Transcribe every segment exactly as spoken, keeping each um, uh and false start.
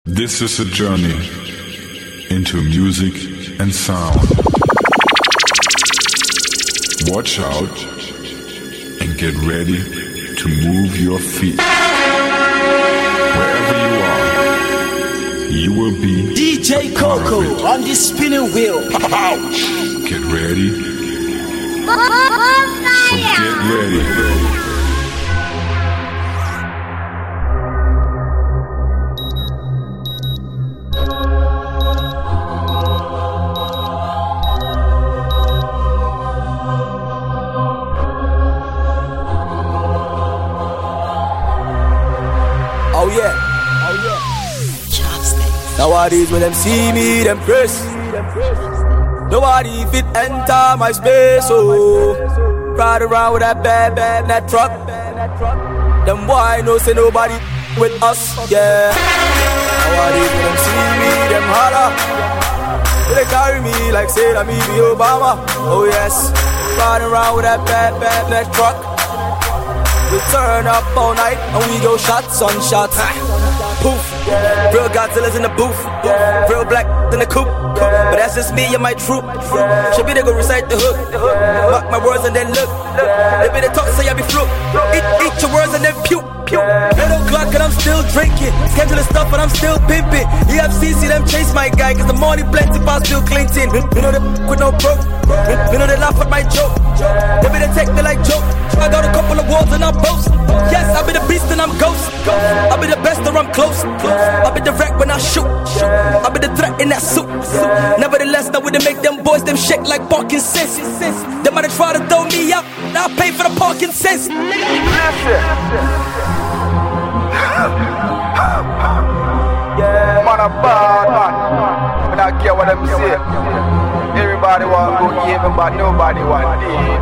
This is a journey into music and sound. Watch out and get ready to move your feet. Wherever you are, you will be D J Coco on the spinning wheel. Ouch! Get ready. So get ready. Oh yeah, oh yeah. Chopsticks. Nowadays when them see me, them press. Nobody fit enter my space, oh. Ride around with that bad, bad, that truck. Them boy no say nobody with us, yeah. Nowadays when them see me, them holler. They carry me like say that me be Obama, oh yes. Ride around with that bad, bad, that truck. We turn up all night and we go shots on shots. Poof, real Godzilla's in the booth, real black in the coop. But that's just me and my troop. Should be they go recite the hook, mark my words and then look. They be the talk say I be fluke. Eat, eat your words and then puke. eight o'clock and I'm still drinking. Scheduling stuff and I'm still pimping. E F C see them chase my guy, cause the money plenty past Bill Clinton. You know they with no broke. You know they laugh at my joke. They be they take me like joke. I got a couple of walls and I'm boast. Yes, I be the beast and I'm ghost. I be the best or I'm close. I be the wreck when I shoot. I be the threat in that suit. Nevertheless, now we they make them boys them shake like Parkinson's. They might try to throw me out. Now I pay for the Parkinson's. Yeah, man, a bad man. I don't care what them say. Everybody want good even, but nobody want dead.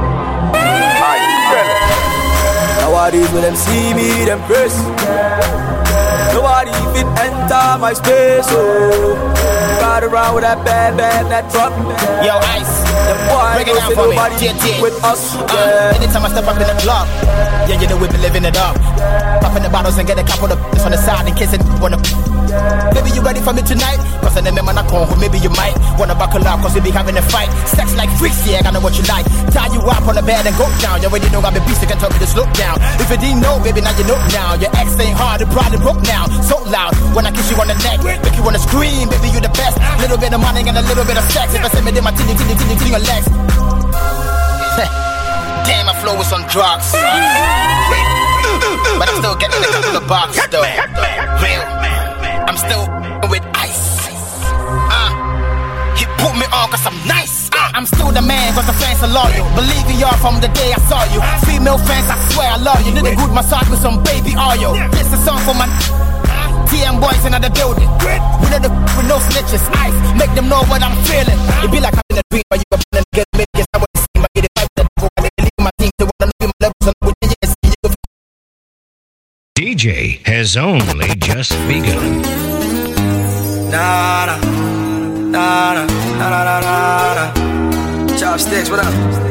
Nowadays when them see me, them press. Nobody fit enter my space, oh. Ride around with that bad, bad, that truck. Yo, Ice, break it down for me, T N T. With us, uh, yeah. Anytime I step up in the club, yeah, you know we be living it up. Popping the bottles and get a couple of b****s on the side in case it wanna. Maybe you ready for me tonight? Cause I never man I come home, maybe you might wanna buckle up cause we be having a fight. Sex like freaks, yeah, I know what you like. Tie you up on the bed and go down. You already know I'm a beast, you can tell me to slow down. If you didn't know, baby, now you know now. Your ex ain't hard, it probably broke now. So loud, when I kiss you on the neck, make you wanna scream, baby, you the best. Little bit of money and a little bit of sex. If I say me, then my tinny, tinny, tinny, tinny, your legs. Damn, my flow is on drugs. But I'm still getting a couple of bucks, though. Real, I'm still with Ice. Uh, he put me on cause I'm nice. Uh, I'm still the man cause the fans are loyal. Believe in y'all from the day I saw you. Female fans, I swear I love you. Need a good massage with some baby oil. This is a song for my T M boys in the building. We know the with no snitches. Ice, make them know what I'm feeling. It be like having a dream, but you can get me. Guess I wanna see my get it right with the devil. I leave my team to wanna know my levels and with the yes. D J has only just begun. Nah, nah, nah, nah, nah, nah, nah, nah. Chopsticks, what up?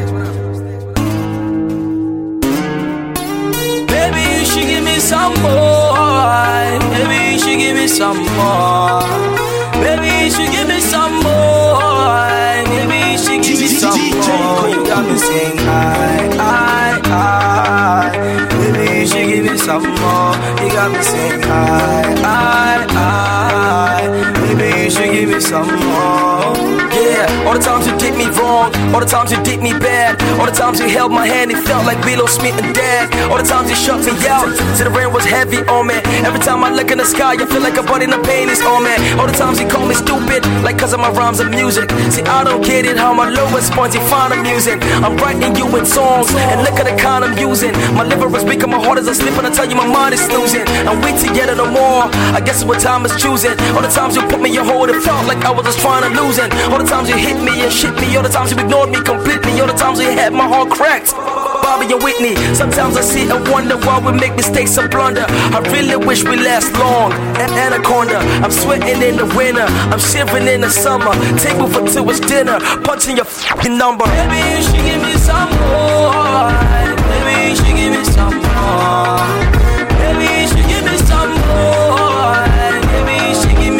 Baby, you should give me some more. Baby, you should give me some more. Baby, you should give me some more. Baby, you should give me some more. You got me saying I, I, I. Baby, you should give me some more. You got me saying I, I, I. Baby, you should give me some more. Yeah, all the times you did me wrong, all the times you did me bad, all the times you held my hand, it felt like Willow Smith and Dad. All the times you shut me out, till the rain was heavy on me. Every time I look in the sky, I feel like a body in the pain is on me. All the times you call me stupid, like cause of my rhymes and music. See, I don't get it, how my lowest points you find amusing. I'm writing you in songs, and look at the kind I'm using. My liver is weak and my heart is asleep, and I tell you my mind is snoozing. And we together no more, I guess it's what time is choosing. All the times you put me in your hold, it felt like I was just trying to lose it. All the times you hit me and shit me, all the times you ignored me completely, all the times you had my heart cracked. Bobby and Whitney, sometimes I sit and wonder why we make mistakes and blunder. I really wish we last long. And Anaconda, I'm sweating in the winter, I'm shivering in the summer. Table for two is dinner, punching your f***ing number. Baby, you should give me some more. Baby, you should give me some more. Baby, you should give me some more. Baby, you should give me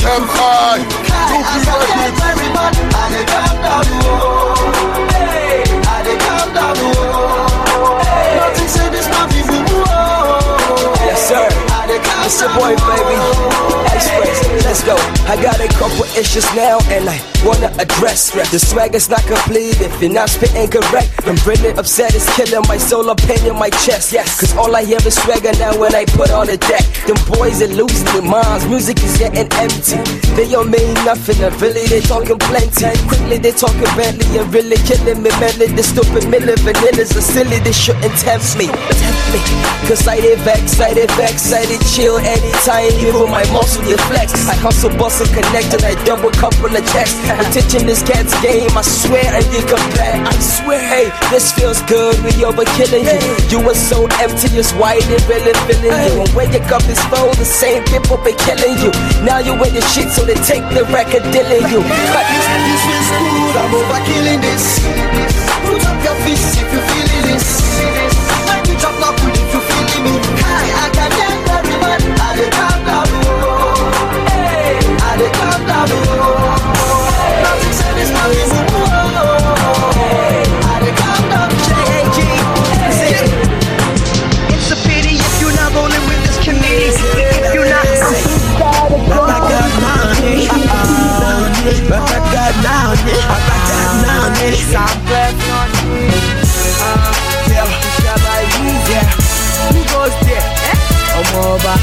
M I, to be ready. I dey calm down, oh. Hey, I dey calm down, oh. Hey, nothing say this man be boo, oh. Yes, sir. It's your boy, baby. Express, let's go. I got a couple issues now, and I wanna address. The swag is not complete if you're not spitting correct. I'm really upset, it's killing my soul, a pain in my chest. Yes, cause all I hear is swagger now when I put on the deck. Them boys are losing their minds, music is getting empty. They don't mean nothing, and really they talking plenty. Quickly they talking Bentley, and really killing me mentally. The stupid million vanillas are silly, they shouldn't tempt me. Tempt me, cause I did vex, I did vex, I did chill anytime, even my muscle you flex. I hustle, bust and connect, and I double couple of checks. I'm teaching this cat's game, I swear I did compare. I swear, hey, this feels good, we over killing you. You were so empty, it's why they really feeling you. And when you cup this phone, the same people be killing you. Now you in your shit, so they take the record dealing you. But this, this feels good, I'm over killing this. Put up your fists if you feeling this. Make it drop now, if you feeling me. Hi, I can get very man. I dey calm down, oh. Hey, I dey calm down, oh. Nothing say this man is oh. Hey, I dey calm down, J A G. It's a pity if you're not rolling with this committee. If you're not But I got money, but I got money, but I got money. I'm glad on Uh, yeah, yeah. Who goes there? Eh? I'm over.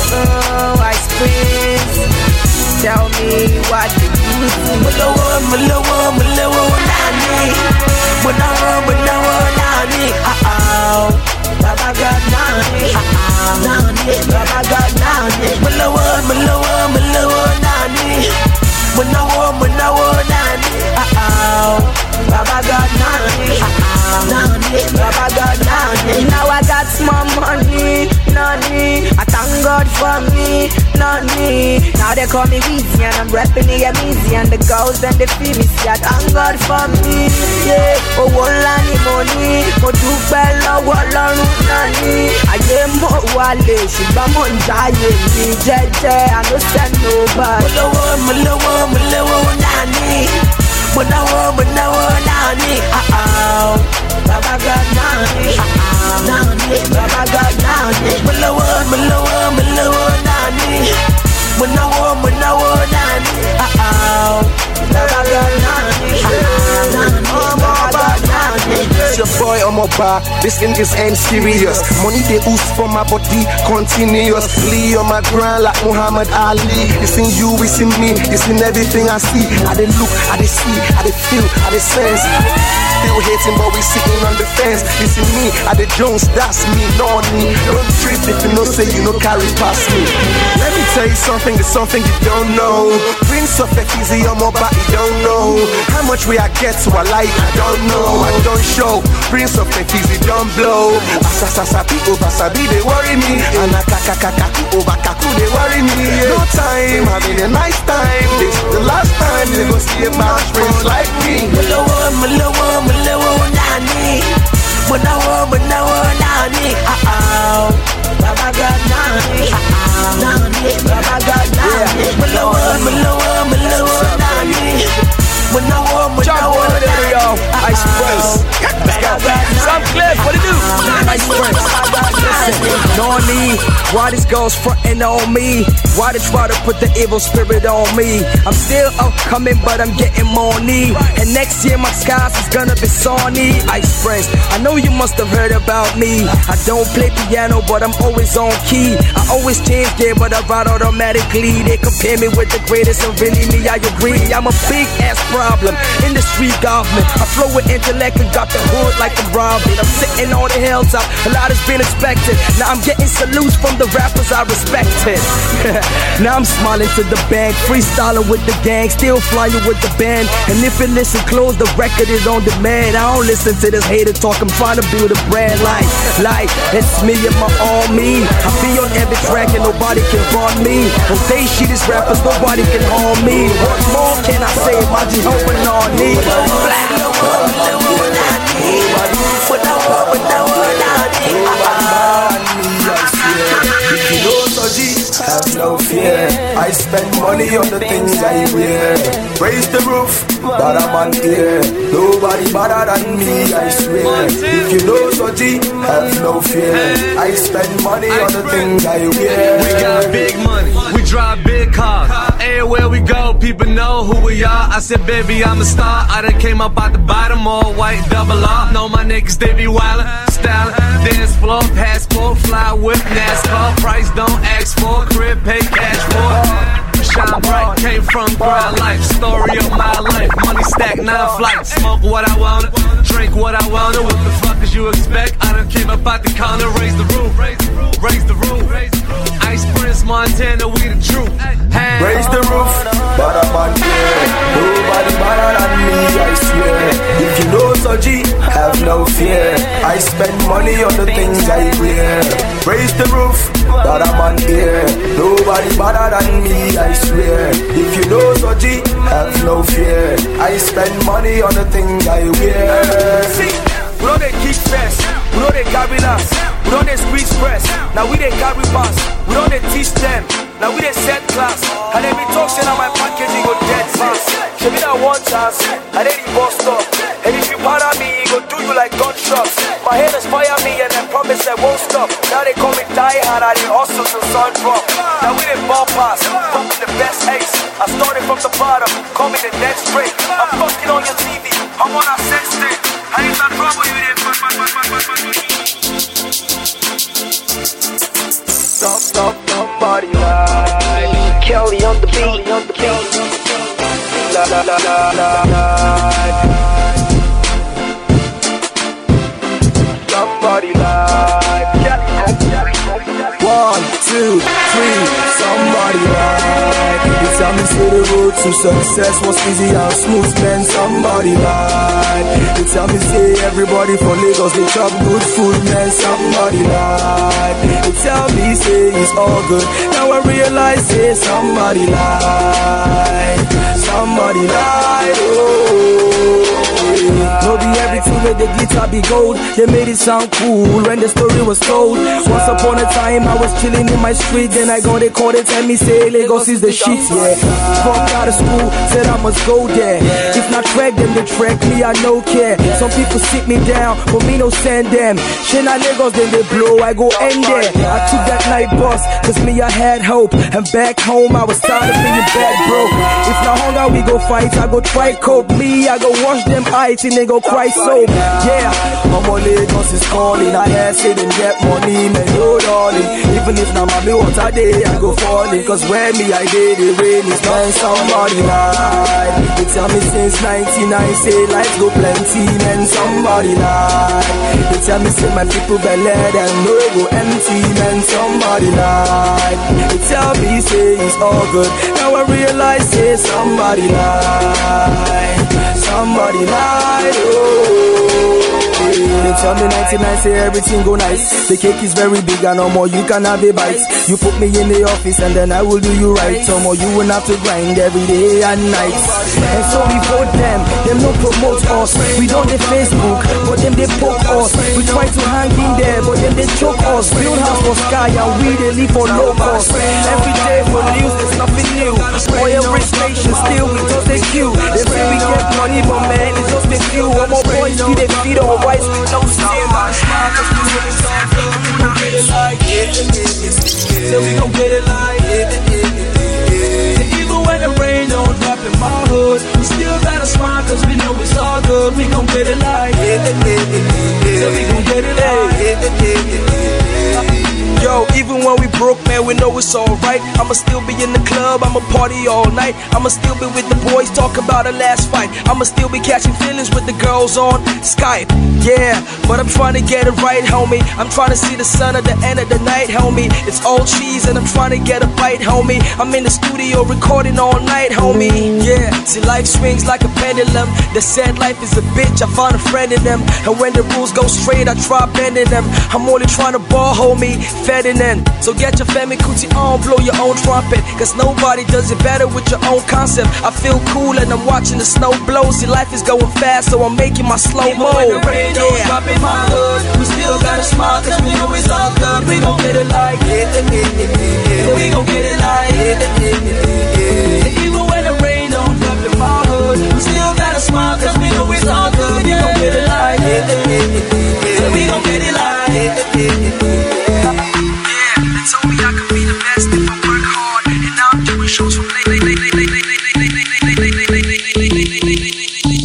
Oh, I spring. Tell me what you do. Malawa, malawa, malawa, nani. Malawa, malawa, nani. Ah ah. Baba got nani. Ah ah. Nani. Baba got nani. Malawa, malawa, malawa, nani. Malawa, malawa, nani. Ah ah. Baba got nani. Ah ah. Nani. Baba got nani. Now I got small money, nani. I thank God for me, nani. Now they call me Weezy and I'm rapping the easy. And the girls and the feel me, see I thank God for me, yeah. Oh, wala ni money, mo dúpẹ́ lọ́wọ́ Ọlọ́run, nani. Ayé mo wálé, ṣùgbọ́n mo ń jayé mi jẹ́jẹ́, I no send nobody. Malawa, malawa, malawa, nani. Malawa, malawa, nani. Ah ah. Baba got nani. Ah ah. Nani. Baba got nani. Malawa, malawa, malawa, nani. Malawa, malawa, nani. Ah ah. Baba got nani. Ah ah. Nani. Baba got nani. It's your boy on my bar. This thing is end serious. Money they ooze from my body continuously on my grind like Muhammad Ali. It's in you, it's in me, it's in everything I see. I dey look, I dey see, I dey feel, I dey sense. Still hating, but we sitting on the fence. It's in me, I dey Jones, that's me, no me. Don't trip if you know say you no carry past me. Let me tell you something, it's something you don't know. Prince of Efizi on my body, don't know. How much we I get to a light, I don't know. I don't show. Prince of Efizi don't blow. Asasasabi over sabi they worry me. Anakakakaku over kaku they worry me. No time, having a nice time. This the last time they go see a man prince like me. Malawa, malawa, malawa, nani. Malawa, malawa, nani. Ah ah. Baba got nani. Ah ah. Nani. Baba got nani. Malawa, malawa, malawa, nani. Malawa, malawa, nani. Ice Prince. Let's go. Some clip, what it do? Ice Prince. Listen, no need. Why these girls frontin' on me? Why they try to put the evil spirit on me? I'm still upcoming, but I'm getting more need. And next year my skies is gonna be Sony. Ice Prince, I know you must have heard about me. I don't play piano, but I'm always on key. I always change gear, but I ride automatically. They compare me with the greatest, and really me, I agree. I'm a big ass problem in the street government. I flow with intellect and got the hood like I'm robbing. I'm sitting on the hilltop, a lot has been expected. Now I'm getting salutes from the rappers I respected. Now I'm smiling to the bank, freestyling with the gang, still flying with the band. And if you listen close, the record is on demand. I don't listen to this hater talk, I'm trying to build a brand like, like, it's me and my all me. I be on every track and nobody can run me. On they shit is rappers, nobody can harm me. What more can I say? My G hoping on me. Have no fear. I spend money on the things I wear. Raise the roof, but I'm on here. Nobody better than me, I swear. If you know Soji, have no fear. I spend money on the things I wear. We got big money, we drive big cars. Everywhere we go, people know who we are. I said, baby, I'm a star. I done came up out the bottom, all white, double R. Know my niggas, they be wildin', stylin'. Dance floor, passport, fly with NASCAR. Price don't ask for, crib pay cash for. Shine bright, came from grind life. Story of my life, money stack, nine flights. Smoke what I wanted, drink what I wanted. What the fuck did you expect? I done came up out the corner, raise the roof, raise the roof. Ice Prince, Montana, we the truth. Hey. Raise the roof, but I'm on here. Nobody better than me, I swear. If you know Soji, have no fear. I spend money on the things I wear. Raise the roof, but I'm on here. Nobody better than me, I swear. If you know Soji, have no fear. I spend money on the things I wear. See, we know they keep fast, we know they carry last, we know they squeeze press. Now we they carry pass, we know they teach them. Now we they set class, and they be talking on my package, you go dead fast. Show me that one chance, and then he bust up. And if you para me, he go do you like gunshots. My haters fire me, and then promise I won't stop. Now they call me die hard, and they hustle till sun drop. Now we they ball pass, fucking the best ace. I started from the bottom, call me the next break. I'm fucking on your T V, I'm on a sex tape. I ain't no trouble, you didn't fuck, fuck, fuck, fuck, fuck, fuck. Stop, stop, somebody like Kelly on the beat, on the beat. La la la la la la. Somebody like one, two, three. Somebody like. You tell me say the road to success was easy and smooth, man. Somebody like. You tell me say everybody from Lagos they chop good food, man. Somebody like. You tell me say it's all good. Now I realize say somebody like. Somebody like. Oh. No be everything with the glitter be gold. They made it sound cool when the story was told. Once upon a time I was chilling in my street. Then I got a call, they tell me say Lagos is the shit, yeah. Fuck out of school, said I must go there. If not track them, they track me, I no care. Some people sit me down, but me no send them. Shit na Lagos, then they blow, I go end there. I took that night bus, cause me I had hope. And back home I was tired of being bad broke. If not hunger we go fight, I go try cope. Me, I go wash them eyes and they go cry soap. Yeah, Mama Lagos is calling. I had say them get money, man, no darling. Even if now mommy what I day, I go falling. Cause when me I did the rain is not somebody like. They tell me since ninety-nine, say life go plenty, man, somebody like. They tell me say my people belly and no go empty, man, somebody like. They tell me say it's all good. Now I realize say somebody like. Somebody like, oh. They tell me ninety-nine, say everything go nice. The cake is very big and no more you can have a bite. You put me in the office and then I will do you right. No more you will have to grind every day and night. And so we vote them, them no promote us. We don't the Facebook, but them they poke us. We try to hang in there, but them they choke us. Build house for sky and we they live for low cost. Every day for news, there's nothing new. For every station, still we just they queue. They say we get money, but man, it's just a few. One more boys, we they feed our wives with no steam. So we gon' get it like even when the rain don't drop in my hood, we still gotta smile cause we know it's all good. We gon' get it like so we gon' get it like yo, even when we broke, man, we know it's alright. I'ma still be in the club, I'ma party all night. I'ma still be with the boys, talk about the last fight. I'ma still be catching feelings with the girls on Skype. Yeah, but I'm trying to get it right, homie. I'm trying to see the sun at the end of the night, homie. It's all cheese and I'm trying to get a bite, homie. I'm in the studio recording all night, homie. Yeah, see life swings like a pendulum. The sad life is a bitch, I find a friend in them. And when the rules go straight, I try bending them. I'm only trying to ball, homie, fed in. So get get your Femi Kuti on, blow your own trumpet. Cause nobody does it better with your own concept. I feel cool and I'm watching the snow blow. See, life is going fast, so I'm making my slow-mo. Even when the rain don't drop in my hood, we still gotta smile cause we know it's all good. We gon' get it like it, we gon' get it like it. Even when the rain don't drop in my hood, we still gotta smile cause we know it's all good. We gon' get it like it, we gon' get it like it. Yeah, they told me I could be the best if I work hard, and now I'm doing shows from late, late, late, late, late, late, late, late, late, late, late, late, late, late, late, late.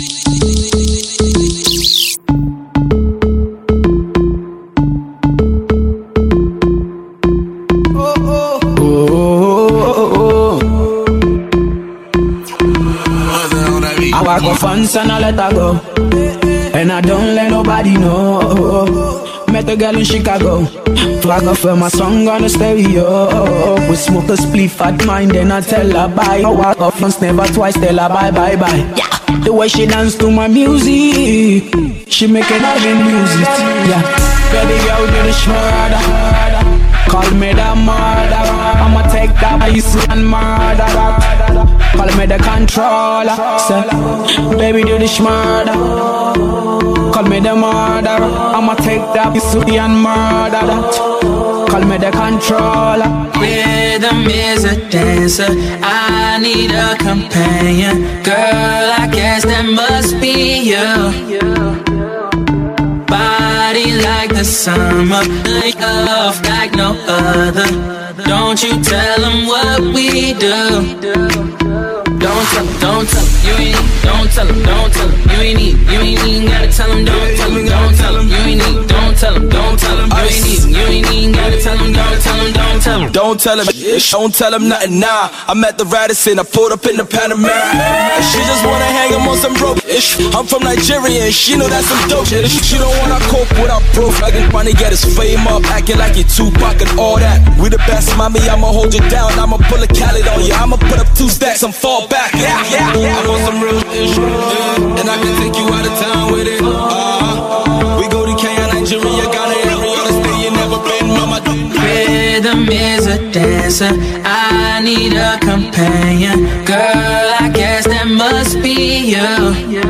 I go fans and I let her go, and I don't let nobody know. Met a girl in Chicago, flag off for my song on the stereo. We smoke a spliff at mine, then I tell her bye. I walk off once, never twice, tell her bye, bye, bye. Yeah, the way she dance to my music, she make it all in music. Yeah, baby girl do the shmurda, call me the murderer. I'ma take that piece and murder that. Call me the controller. Say, baby do the shmurda, call me the murderer. I'ma take that piece and murder that. Call me the controller. Rhythm is a dancer, I need a companion. Girl, I guess that must be you. Body like the summer, love like no other. Don't you tell them what we do. Don't tell them, don't tell them, you ain't need. Don't tell them, don't tell them, you ain't need. You ain't even gotta tell them, don't tell them, don't tell them, you ain't need. Don't tell them, don't tell them, you ain't need. You ain't even gotta tell them, don't tell them, don't tell them. Don't tell him, don't tell him nothing now. I'm at the Radisson, I pulled up in the Panamera. And she just wanna hang him on some broke ish. I'm from Nigeria and she know that's some dope shit. She don't wanna cope without proof. Like money get his fame up, acting like you Tupac and all that. We the best, mommy, I'ma hold you down. I'ma pull a Khaled on you. I'ma put up two stacks and fall back. Yeah, yeah, yeah. I'm on some real ish, yeah. And I can take you out of town with it. Uh, we go to Kenya, Nigeria, Ghana, every other state you never been, mama. Rhythm is a dancer, I need a companion. Girl, I guess that must be you.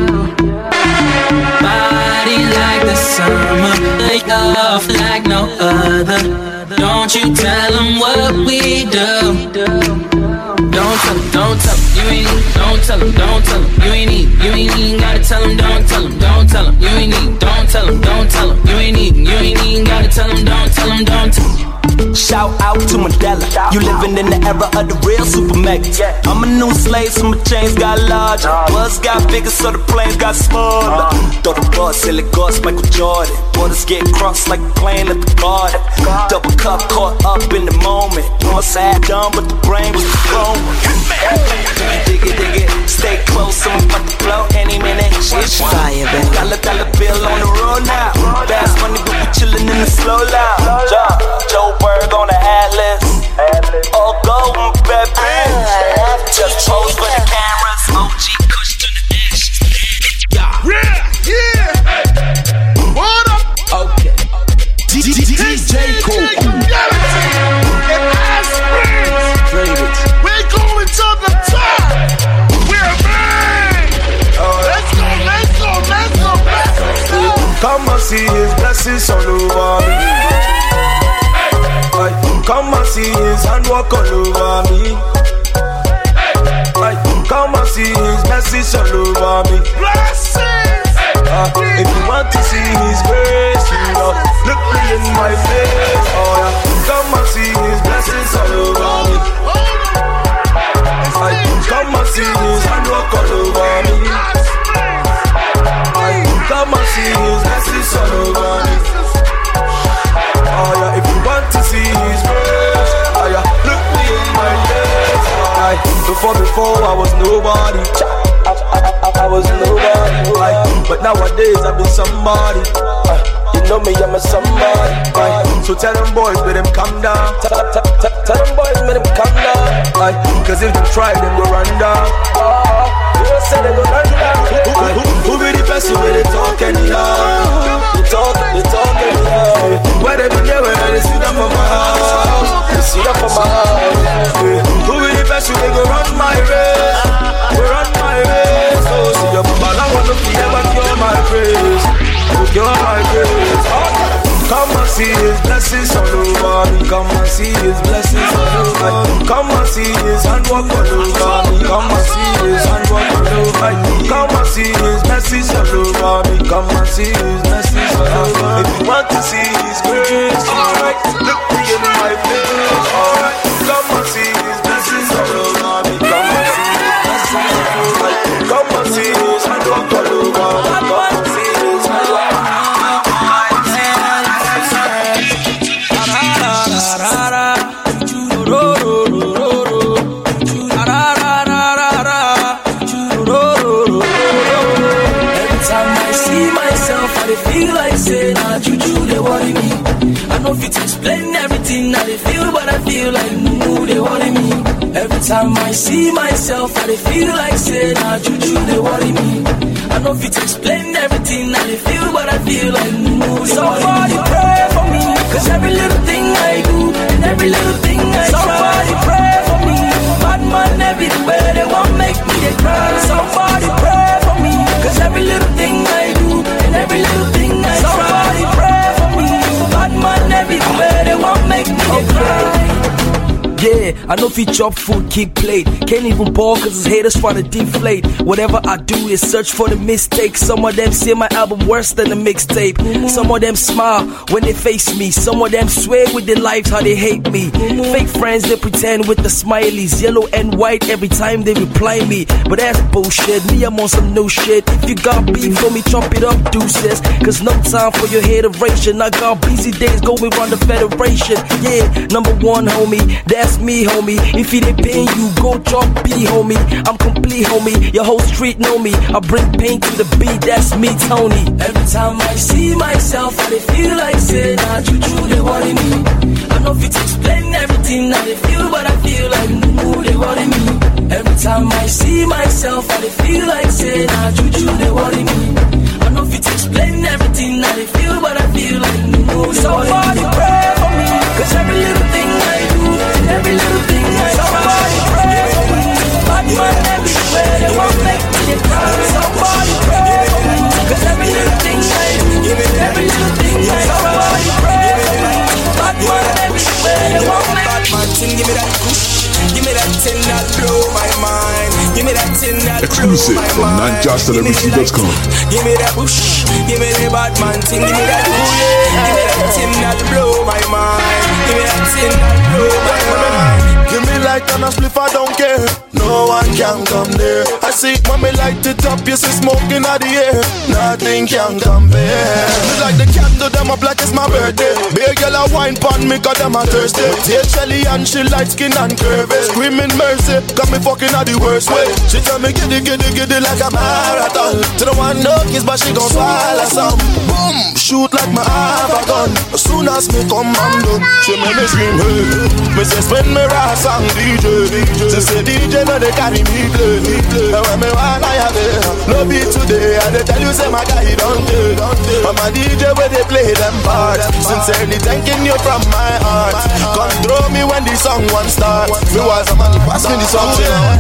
Body like the summer, love like no other. Don't you tell them what we do. Don't tell them, don't tell them, you ain't need. Don't tell them, don't tell them, you ain't need. You ain't even gotta tell them, don't tell them, don't tell them, you ain't need. Don't tell them, don't tell them, you ain't need. You ain't even gotta tell them, don't tell them, don't tell them. Shout out to Mandela. You living in the era of the real super mega. I'm a new slave, so my chains got larger. Buzz got bigger, so the planes got smaller. Throw the bus, silly ghost, Michael Jordan. Borders get crossed like the plane at the garden. Double cup caught up in the moment. Once I had done, but the brain was blown. Dig it, dig it, stay close, I'm about to blow any minute. Fire, baby. Dollar, dollar bill on the road now. Fast money, but we chillin' in the slow lounge. Joe Berg on the Atlas. All golden, baby. Just pose for the cameras. O G Kush to the ashes. Yeah, yeah. What up? Okay. D J Cole. And Aspirins. We're going to the top. We're back. Let's go, let's go, let's go, let's go. Come and see his blessings all over me. Come and see his handwork all over me. Come and see his blessings all over me. Blessings! Uh, if you want to see his grace, you know, look me in my face. Oh yeah, come and see his blessings all over me. Come and see his handwork all over me. Come and see his blessings all over me. Oh yeah, if you want to see his grace, oh yeah, look me in my face. Alright, before before I was nobody, I, I, I, I was nobody. Right? But nowadays I be somebody. Uh, you know me, I'm a somebody. Right? So tell them boys, let them calm down. Tell, tell, tell, tell them boys, let them calm down. Right? Cause if they try, them go run down. Oh, you say they go run down. Who, who, who be the person where they talk anyhow? They talk, they talk anyhow. Where they be there, where they see them from my house. They Come and see His blessings all over me. Come and see His handwork all over me. Come and see His handwork all over me. Come and see His mercies all over me. Come and see His mercies all over me. If you want to see His grace, alright, look me in my face, alright. Come and see His blessings all over me. Come and see His blessings all over me. Come and see His handwork all over me. Come and see His handwork. Feel like saying, nah, juju, they worry me. I know if it's explain everything that they feel, but I feel like, moo, they worry me. Every time I see myself, I feel like saying, nah, juju, they worry me. I know if it's explain everything that they feel, but I feel like, moo, they somebody worry me. Pray for me, cause every little thing I do, and every little thing I somebody try. Pray for me, bad man everywhere, they won't make me they cry. Somebody pray for me, cause every little thing I do, and every little thing I somebody try. Pray for me, bad man everywhere, they won't make me they cry. Yeah, I know if he chop food, keep plate. Can't even ball cause his haters try to deflate. Whatever I do is search for the mistakes. Some of them say my album worse than the mixtape. Mm-hmm. Some of them smile when they face me. Some of them swear with their lives how they hate me. Mm-hmm. Fake friends, they pretend with the smileys. Yellow and white every time they reply me. But that's bullshit, me I'm on some new shit. If you got beef for me, chop it up, deuces. Cause no time for your hateration. I got busy days going around the federation. Yeah, number one homie, that's me, homie. If it ain't pain you, go drop B, homie. I'm complete, homie. Your whole street know me. I bring pain to the beat, that's me, Tony. Every time I see myself, I feel like saying, nah, juju, they worry me. I know if it's explain everything that they feel, but I feel like, moo, they worry me. Every time I see myself, I feel like saying, nah, juju, they worry me. I know if it's explain everything that they feel, but I feel like, moo, they somebody worry me. Pray for me, cause every little thing I do, every little thing I somebody pray for me. Bad man everywhere, they won't make me cry. Somebody pray for me, cause every little thing I do, every little thing I somebody pray for me. Bad man everywhere, they won't make me cry. Give me that push, give me that thing that blow my mind. Give me that thing that exclusive blow my from mind. Nanja Celebrity dot com. Give me that push, give me the bad man thing. Give me that push, give me that thing that blow my mind. Give me that thing that blow my mind. Give me light and a spliff, I don't care. No one can come there. I see it when me light it up, you see smoking out the air. Nothing can compare. Me like the candle, them up like it's my birthday. Big girl a wine pan me, cause them a thirsty. Take Shelly and she light skin and curvy. Screaming mercy, got me fucking out the worst way. She tell me giddy, giddy, giddy like a marathon. To the one no kiss, but she gon' swallow some. Boom, shoot like my have a gun. As soon as me come, I'm done. She make me scream, hey. Me say spin me ras and D J. She say D J no they carry me play. And when me want I have it, no be today. And they tell you say my guy don't do. I'm a D J where they play them parts. Sincerely thanking you from my heart. Control me when the song one start. Me was a man, pass me the song.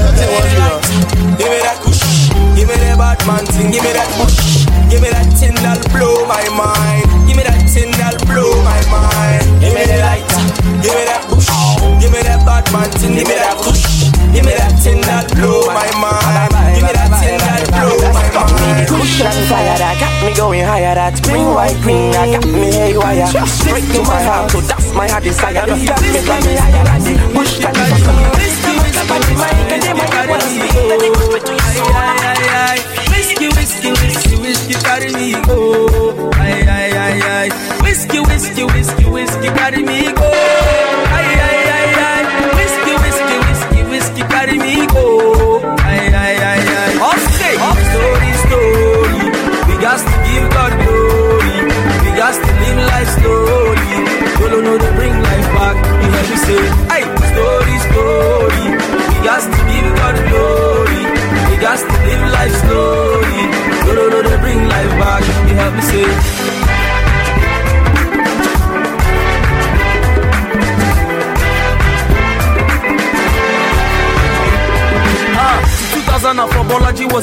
Give me that push, give me the bad man thing. Give me that push, give me that thing that'll blow my mind. Give me that thing that'll blow my mind. Give me the light, give me that push, give me that bad man thing. Give me that push, give me that thing that'll blow my mind. Give me that thing that'll blow my mind. Push and fire that got me going higher. That green, white, green, that got me haywire. Straight to my heart, so that's my heart desire. Just got me from me higher. That the push and fire. Whiskey, whiskey, whiskey, whiskey, carry me go. Ay, ay, ay, ay. Whiskey, whiskey, whiskey, whiskey, carry me go. Ay, ay, ay, ay. Whiskey, whiskey, whiskey, whiskey, carry me go. Ay, ay, ay, ay. Okay, story, story. We got to give God glory. We got to live life slowly. You don't know to bring life back. You hear me say, ay, story, story. We got to give God glory. We got to live life slowly. You don't know to bring life back. You help me say.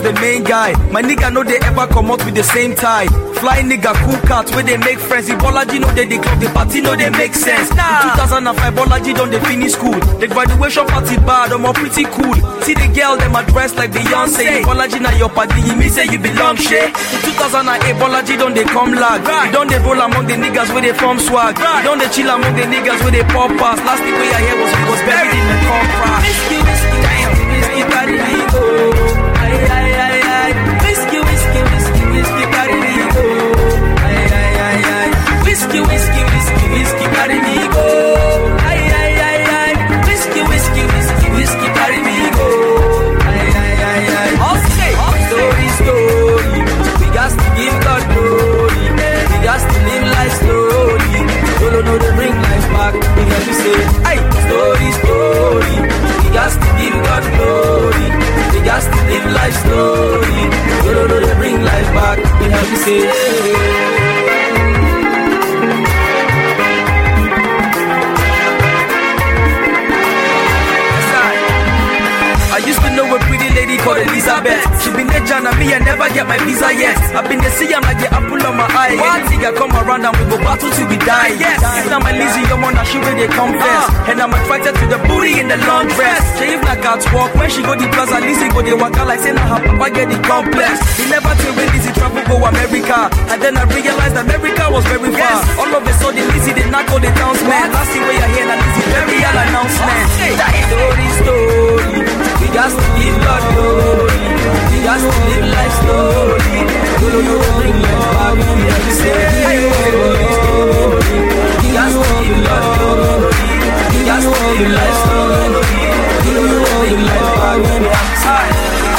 the main guy. My nigga know they ever come out with the same tie. Fly nigga, cool cat, where they make friends. Ebolaji know they the club, the party know they make sense. In two thousand five, Bolaji don't they finish school. The graduation party bad, I'm all pretty cool. See the girl, them a dress like Beyonce. Bolaji na your party, you me say you belong, shit. In two thousand eight, Bolaji don't they come lag. You don't they roll among the niggas where they form swag. You don't they chill among the niggas where they pop pass. Last thing we I hear was he was buried in the contract. Whiskey, whiskey, damn, whiskey, carry me go. Aye, aye, aye, aye. Whiskey, whiskey, whiskey, whiskey, carry me go. Aye, aye, aye, aye. Whiskey, whiskey, whiskey, whiskey, carry me go. Aye, aye, aye, aye. Whiskey, whiskey, whiskey, whiskey, carry me go. Aye, aye, aye, aye. Okay, story, story. We got to give God glory. We got to live life slowly. Don't know the bring life back. We have to say, hey, story, story. We got to give God glory. We got to live life slowly. Don't know the bring life back. We have to say, hey. I used to know a pretty lady called Elizabeth. She been there, John, and me, I never get my visa yet. I've been there, see, I'm like the apple on my eye. One thing I come around and we go battle till we die. Yes, it's not my Lizzie, your mona, she where they come first. And I'm attracted to the booty in the long dress. She if like I walk, when she go the plaza, Lizzie go the waka like say, nah, her papa get the complex. He never tell when Lizzie travel go America. And then I realized America was very far. Yes. All of a sudden, Lizzie did not go the townsman. Last thing where you hear, and Lizzie very all announcement. Hey, story, story. We got to give God glory. We got to live life slowly. You know you bring life back. We have to say, story, story. We got to give God glory. We got to live life slowly. You know you bring life back. We have to say,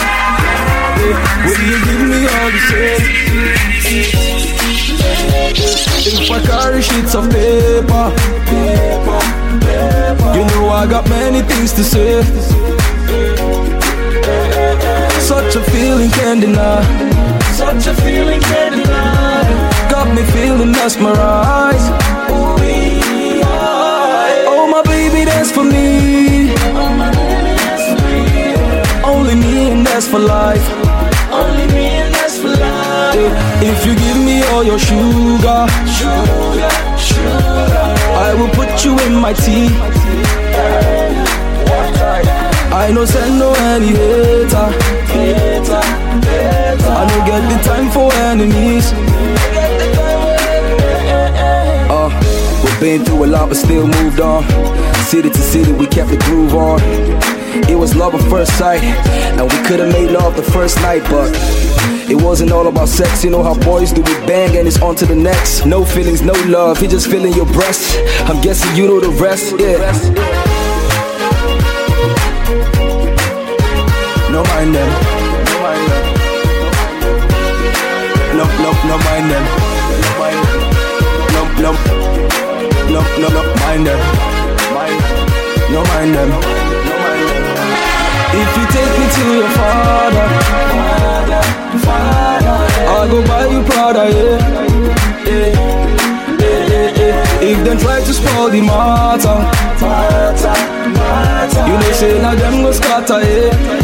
will you give me all the same? If I carry sheets of paper, you know I got many things to say. Such a feeling can't deny. Such a feeling can't deny. Got me feeling mesmerized. Oh my baby, that's for me. Only me and that's for life. Only me and that's for life. If you give me all your sugar, sugar, sugar, I will put you in my tea. I no send no any hater, hater, hater. I don't get the time for enemies. Uh, we've been through a lot but still moved on. City to city we kept the groove on. It was love at first sight, and we could've made love the first night, but it wasn't all about sex. You know how boys do, we bang and it's on to the next. No feelings, no love, he just feeling your breast. I'm guessing you know the rest, yeah. No mind them. No, no, no mind them. No, no, no, no, no mind them. No mind them. If you take me to your father, I'll go buy you Prada, yeah. yeah, yeah, yeah. If them try to spoil the matter, you know say now them go scatter, yeah.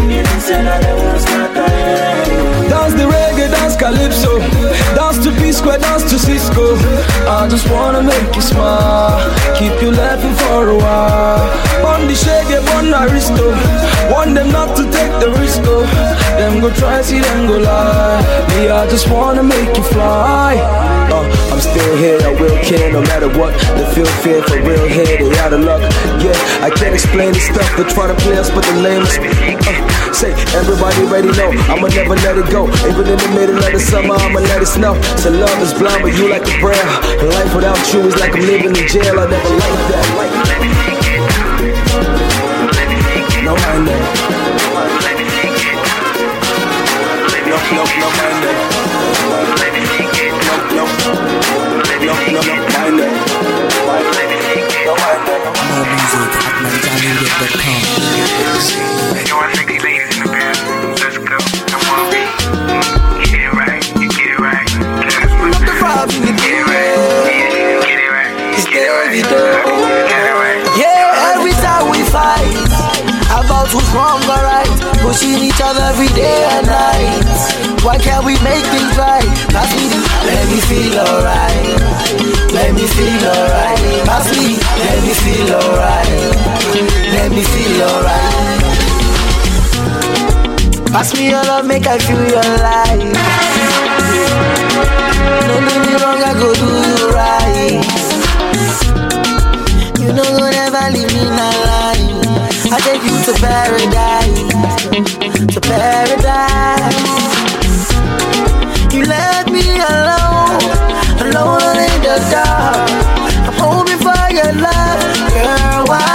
Dance the reggae, dance calypso, dance to P-Square, dance to Cisco. I just wanna make you smile, keep you laughing for a while. Bun the shaggy, bun aristo, want them not to take the risk, oh. Them go try, see them go lie. Me, I just wanna make you fly. uh, I'm still here, I will care no matter what. They feel fear for real here, they out of luck. Yeah, I can't explain this stuff, they try to play us but the lames. uh, Say, everybody ready know, I'ma never let it go. Even in the middle of the summer, I'ma let it snow. So love is blind, but you like a prayer. Life without you is like I'm living in jail. I never like that. No mind that. No, no, no mind that. No, no, no, no, no mind that. No mind that. More music at my johnny dot com. You want sexy ladies in the bed? Let's go. Come on, B. Get it right. You get it right. Not the problem. You get it right. Get it right. Get it right. Get it right. Yeah, every time we fight about who's wrong or right, who pushing each other every day and night. Why can't we make things right? Pass me the, let me feel alright. Let me feel alright. Pass me, let me feel alright. Let me feel alright. Pass me your love, make I feel your life. No do me wrong, I go do you right. You know you'll never leave me alive. I take you to paradise, to paradise. You let me alone, alone in the dark. I'm hoping for your love, girl. Why?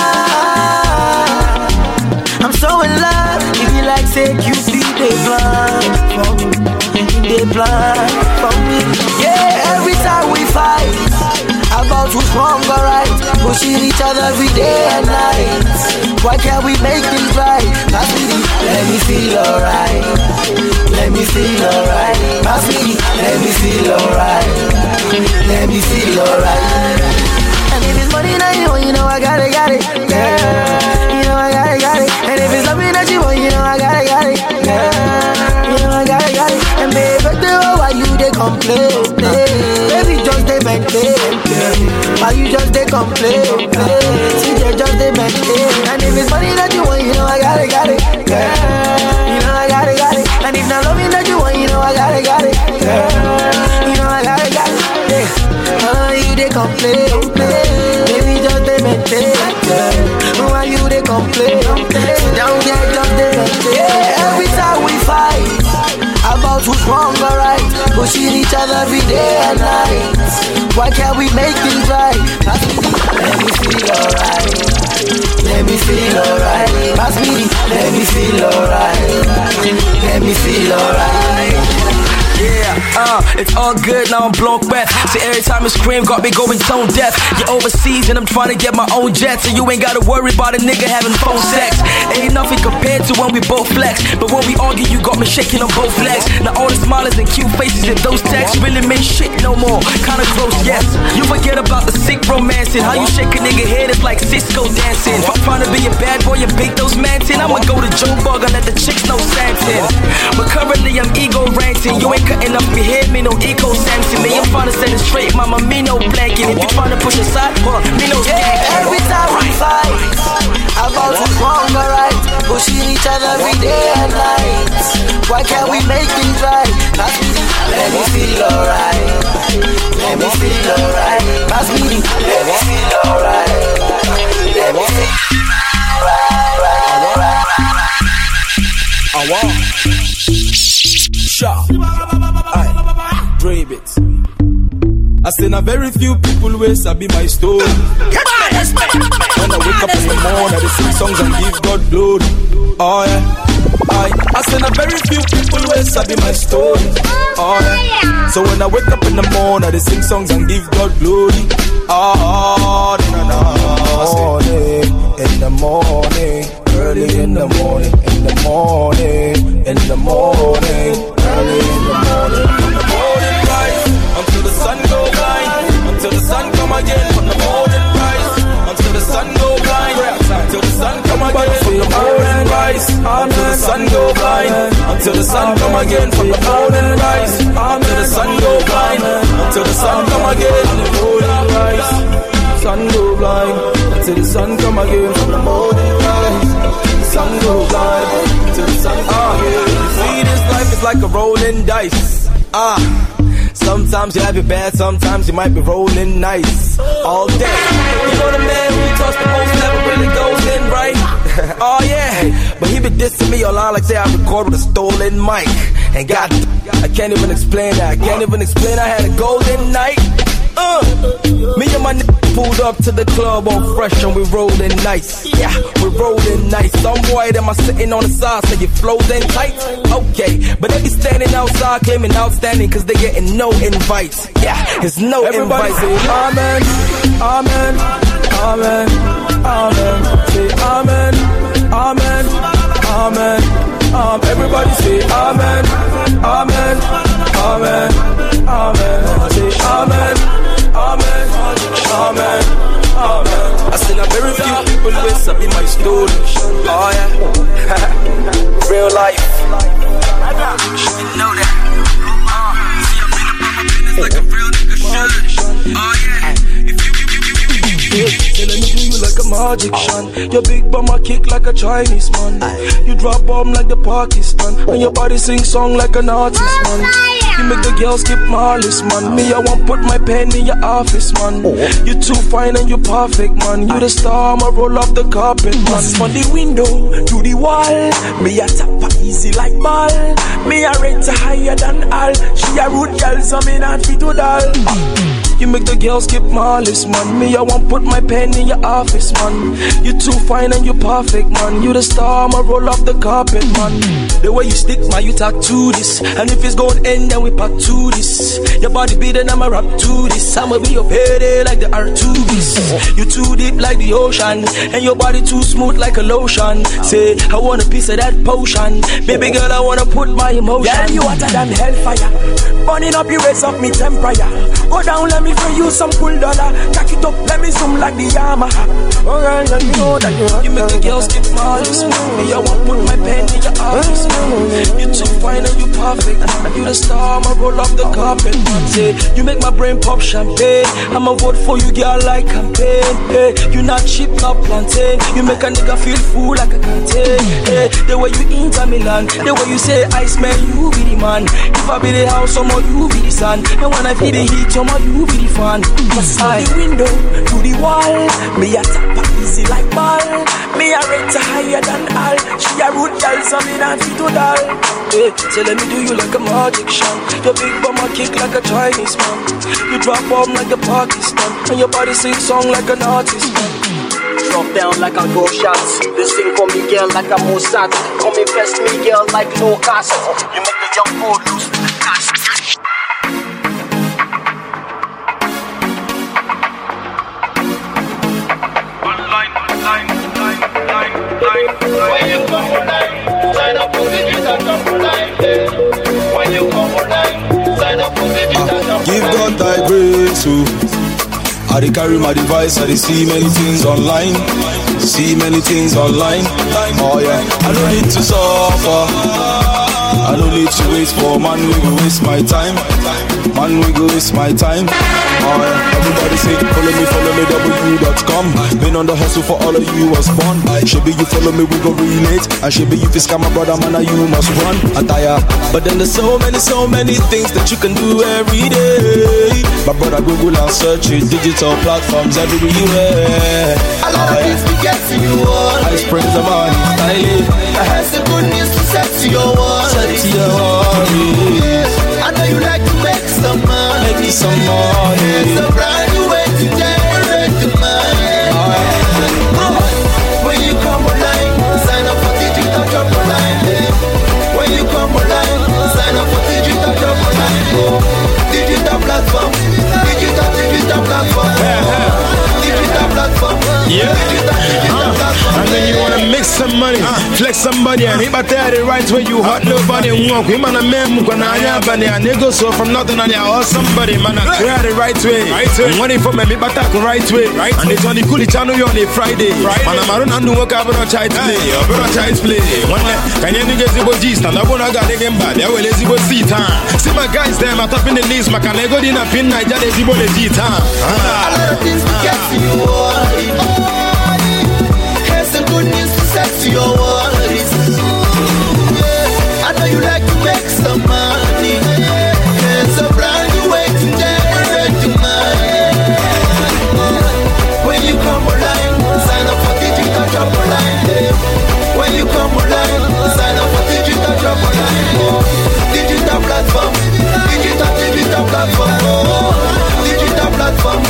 I'm so in love. If you like, say Cupid, they blind for me, they blind for me. Yeah, every time we fight about who's wrong or right, pushing each other every day and night. Why can't we make things right? Pass me the, let me feel alright. Let me feel alright. Pass me the, let me feel alright. Let me feel alright. And if it's money that you want, you know I got it, got it, yeah. You know I got it, got it. And if it's something that you want, you know I got it, got it, yeah. You know I got it, got it. And baby, why you they complain? Baby, just they maintain. Why you just they complain? See, they just they maintain. And if it's money that you want, you know I got it, got it, yeah. You know I got it, got it. And if not loving that you want, you know I got it, got it, yeah. You know I got it, got it, yeah. Uh, you they complain, baby, just they maintain. Why you they complain? Sit down there, just they maintain. Yeah, every time we fight about who's wrong or right, pushing each other every day and night. Why can't we make things right? Pass me the, let me feel alright. Let me feel alright. Pass me the, let me feel alright. Let me feel alright. Yeah, uh, it's all good, now I'm blown breath. See, every time I scream, got me going tone deaf. You're overseas and I'm trying to get my own jet, so you ain't gotta worry about a nigga having phone sex. Ain't nothing compared to when we both flex, but when we argue, you got me shaking on both legs. Now all the smiles and cute faces in those texts really mean shit no more. Kinda gross, yes. You forget about the sick romancing. How you shake a nigga head, it's like Cisco dancing. If I'm trying to be a bad boy and bake those mantin, I'ma go to Joe Bug and let the chicks know Santin. But currently I'm ego ranting. You ain't cutting up your head, me no eco Samson. Me, I'm trying to set it straight, mama, me no blanking. If you trying to push aside, well, me no skanking. Yeah, every time we fight about who's wrong or right, pushing each other every day and night. Why can't we make things right? Pass me the, let me feel alright. Let me feel alright. Pass me the, let me feel alright. Let me feel alright. I want sharp. Aye, brave it. I seen a very few people where sabi my story. When I wake up in the morning, I sing songs and give God glory. Oh yeah. Aye. I seen a very few people where sabi my story. Oh yeah. So when I wake up in the morning, I sing songs and give God glory. Oh, in the morning, early in the morning, in the morning, in the morning, early in the morning, from the morning rise until the sun go blind, until the sun come again, from the morning rise until the sun go blind, until the sun come again, from the morning rise until the sun go blind, until the sun come again, from the morning rise until the sun go blind, until the sun come again, from the morning rise, sun go blind, until the sun come again, from the morning rise, sun go blind, until the sun come again. See, this life is like a rolling dice. Ah. Sometimes you have it bad, sometimes you might be rolling nice all day. You know the man who talks the most never really goes in, right? Oh yeah, but he be dissing me online like say I record with a stolen mic. And God, I can't even explain that. I can't even explain I had a golden night. Uh, me and my nigga pulled up to the club all fresh and we rolling nice. Yeah, we're rolling nice. Some boy them are sitting on the side, say you floating tight. Okay, but they be standing outside claiming outstanding cause they getting no invites. Yeah, it's no everybody invites. Say amen, amen, amen, amen. Say amen, amen, amen, amen. Everybody say amen, amen, amen, amen. Say amen. Amen, amen, amen. I seen a very few people with I be my story. Oh yeah, real life. You know that. See, I'm in the business like a real nigga should. Oh yeah. Let me do you like a magic shot. Your big bum a kick like a Chinese man. You drop bomb like the Pakistan, and your body sing song like an artist man. You make the girls skip Marlis man. Me I want put my pen in your office man. You too fine and you perfect man. You the star, I'ma roll off the carpet man. From the window to the wall, me a tap easy like ball. Me a rate higher than all. She a rude girl, so me not fit to doll. You make the girls skip Marlis, man. Me, I want put my pen in your office, man. You too fine and you perfect, man. You the star, I'ma roll off the carpet, man. The way you stick, man, you tattoo this. And if it's gon' end, then we part to this. Your body beating, I'ma rap to this. I'ma be your payday like the R two B's. You too deep like the ocean, and your body too smooth like a lotion. Say, I want a piece of that potion. Baby girl, I wanna put my emotion. Yeah, you hotter than hellfire. Burning up, you raise up me temperature. Go down, let me for you some cool dollar. Cock it up, let me zoom like the Yamaha. Alright, let me know that you're you make the girls skip Marlis. Me, I want put my pen in your office. You too fine and you perfect. You the star, I'ma roll off the carpet. Say, you make my brain pop champagne. I'ma vote for you, girl, like campaign. Hey, you not cheap, not plantain. You make a nigga feel full like a canteen. Hey, the way you Inter Milan, the way you say ice man, you be the man. If I be the house, some more you be the sun. And when I feel the heat, some more you be the fan. From the window to the wall, me a tap easy like ball. Me a rate higher than all. She a rude girl, so me not fit to doll. Hey, so let me do you like a magic shot. Your big bum a kick like a Chinese man. You drop bomb like the Pakistan, and your body sing song like an artist man. Drop down like a go shots. This thing for me girl like a Mossad. Come invest me girl like no cost. You make the young boy lose the cash. When you come online, sign up for the digital jump online. When you come online, sign up for the digital jump online. Give God thy grace, oh. I dey carry my device, I dey see many things online. See many things online. Oh yeah, I don't need to suffer. I don't need to wait for man, we go waste my time. Man, we go waste my time. Oh yeah, everybody say follow me, follow me, w dot com. Been on the hustle for all of you was born. Should be you follow me, we go relate. And should be you fi scam my brother, man, and you must run. I tire, but then there's so many, so many things that you can do every day. My brother Google and search it, digital platforms everywhere. A lot of things we get to you all. I spread the money, styling. I have some good news to set to your world. Set to your world. I know you like to make some money. Make some money. It's a brand new way to generate the money. When you come online, sign up for digital job online. When you come online, sign up for digital job online. Digital platform, digital digital platform, digital platform. Yeah. Uh, and then you wanna make some money, uh, flex somebody, and hit back the right way. You hot nobody walk. We man a man when I have and they go so from nothing and they or somebody man I clear the right way. Right way. Money for me, me back the right way. Right. And it's on the cool channel on a Friday. Friday. And I'm around and do work about a child play. About a child play. One leg, can you niggas go G stand? I wanna go again bad. They will lazy go see time. See my guys there, I'm top in the list. My can I go in a pin? I just lazy go the G time. A lot of things we get to you all. Here's some good news to set to your worries. I know you like to make some money. Here's a brand new way to generate the money. When you come online, sign up for digital job online. When you come online, sign up for digital job online. Digital platform, digital digital platform, digital platform.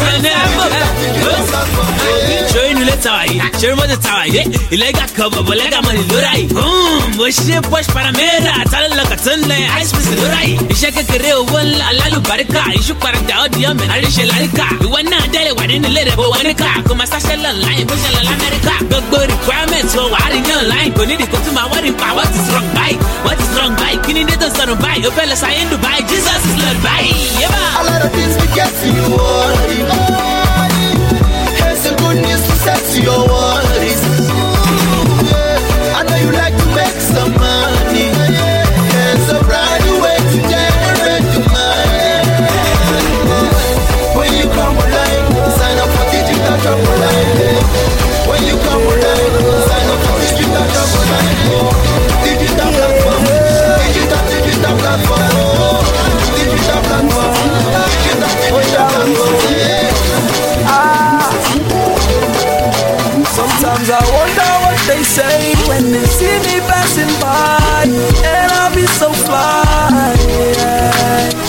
Share more the tower, yeah. Illegal cover, but lega money, Lurai. Hmm, was she push Paramera, Talaka Tunley, Ice Miss Lurai. Shaka Kereo, one Lalu Barika, you should correct the audio, and I shall like you want not tell what in the letter, but one car, come a social line, push a America. The good requirements for what in your line, go need to go to my wedding power. What is wrong by? What is wrong by? Can you need to son of buy? Your fellas I in Dubai, Jesus is Lord by. A lot of things we get to you all. Here's some good news to set to your worries.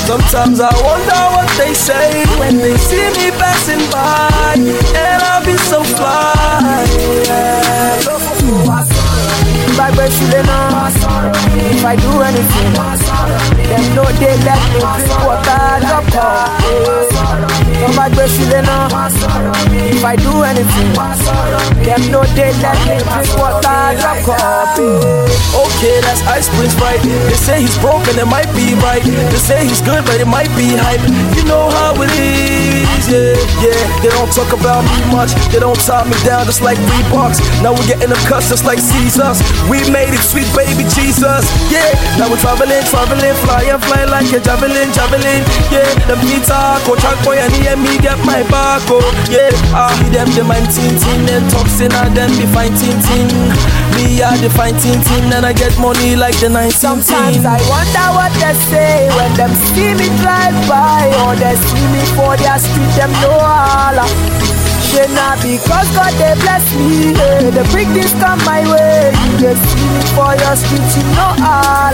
Sometimes I wonder what they say when they see me passing by, and I'll be so fly. Yeah. If I break if I do anything, them know they let me drink water, drop off. If I break if I do anything, them know they let me drink water, drop off. Okay, that's Ice Prince, right? They say he's broken, it might be right. They say he's good, but it might be hype. You know how it is, yeah, yeah. They don't talk about me much, they don't tie me down just like Reeboks. Now we're getting them cuts just like Caesars. We made it, sweet baby Jesus, yeah. Now we're traveling, traveling, flying, flying like a javelin, javelin, yeah. The me talk, oh, track boy, and he and me get my back, oh, yeah. I see them, they mind tin tin, them toxin, and them be fine tin tin. Me, I the fine tin tin, and I get money like the nineteen. Sometimes I wonder what they say when them see me drive by, or they see me for their street, them know all. She not because God they bless me, yeah. They bring this come my way. You just see me for your street, you know all.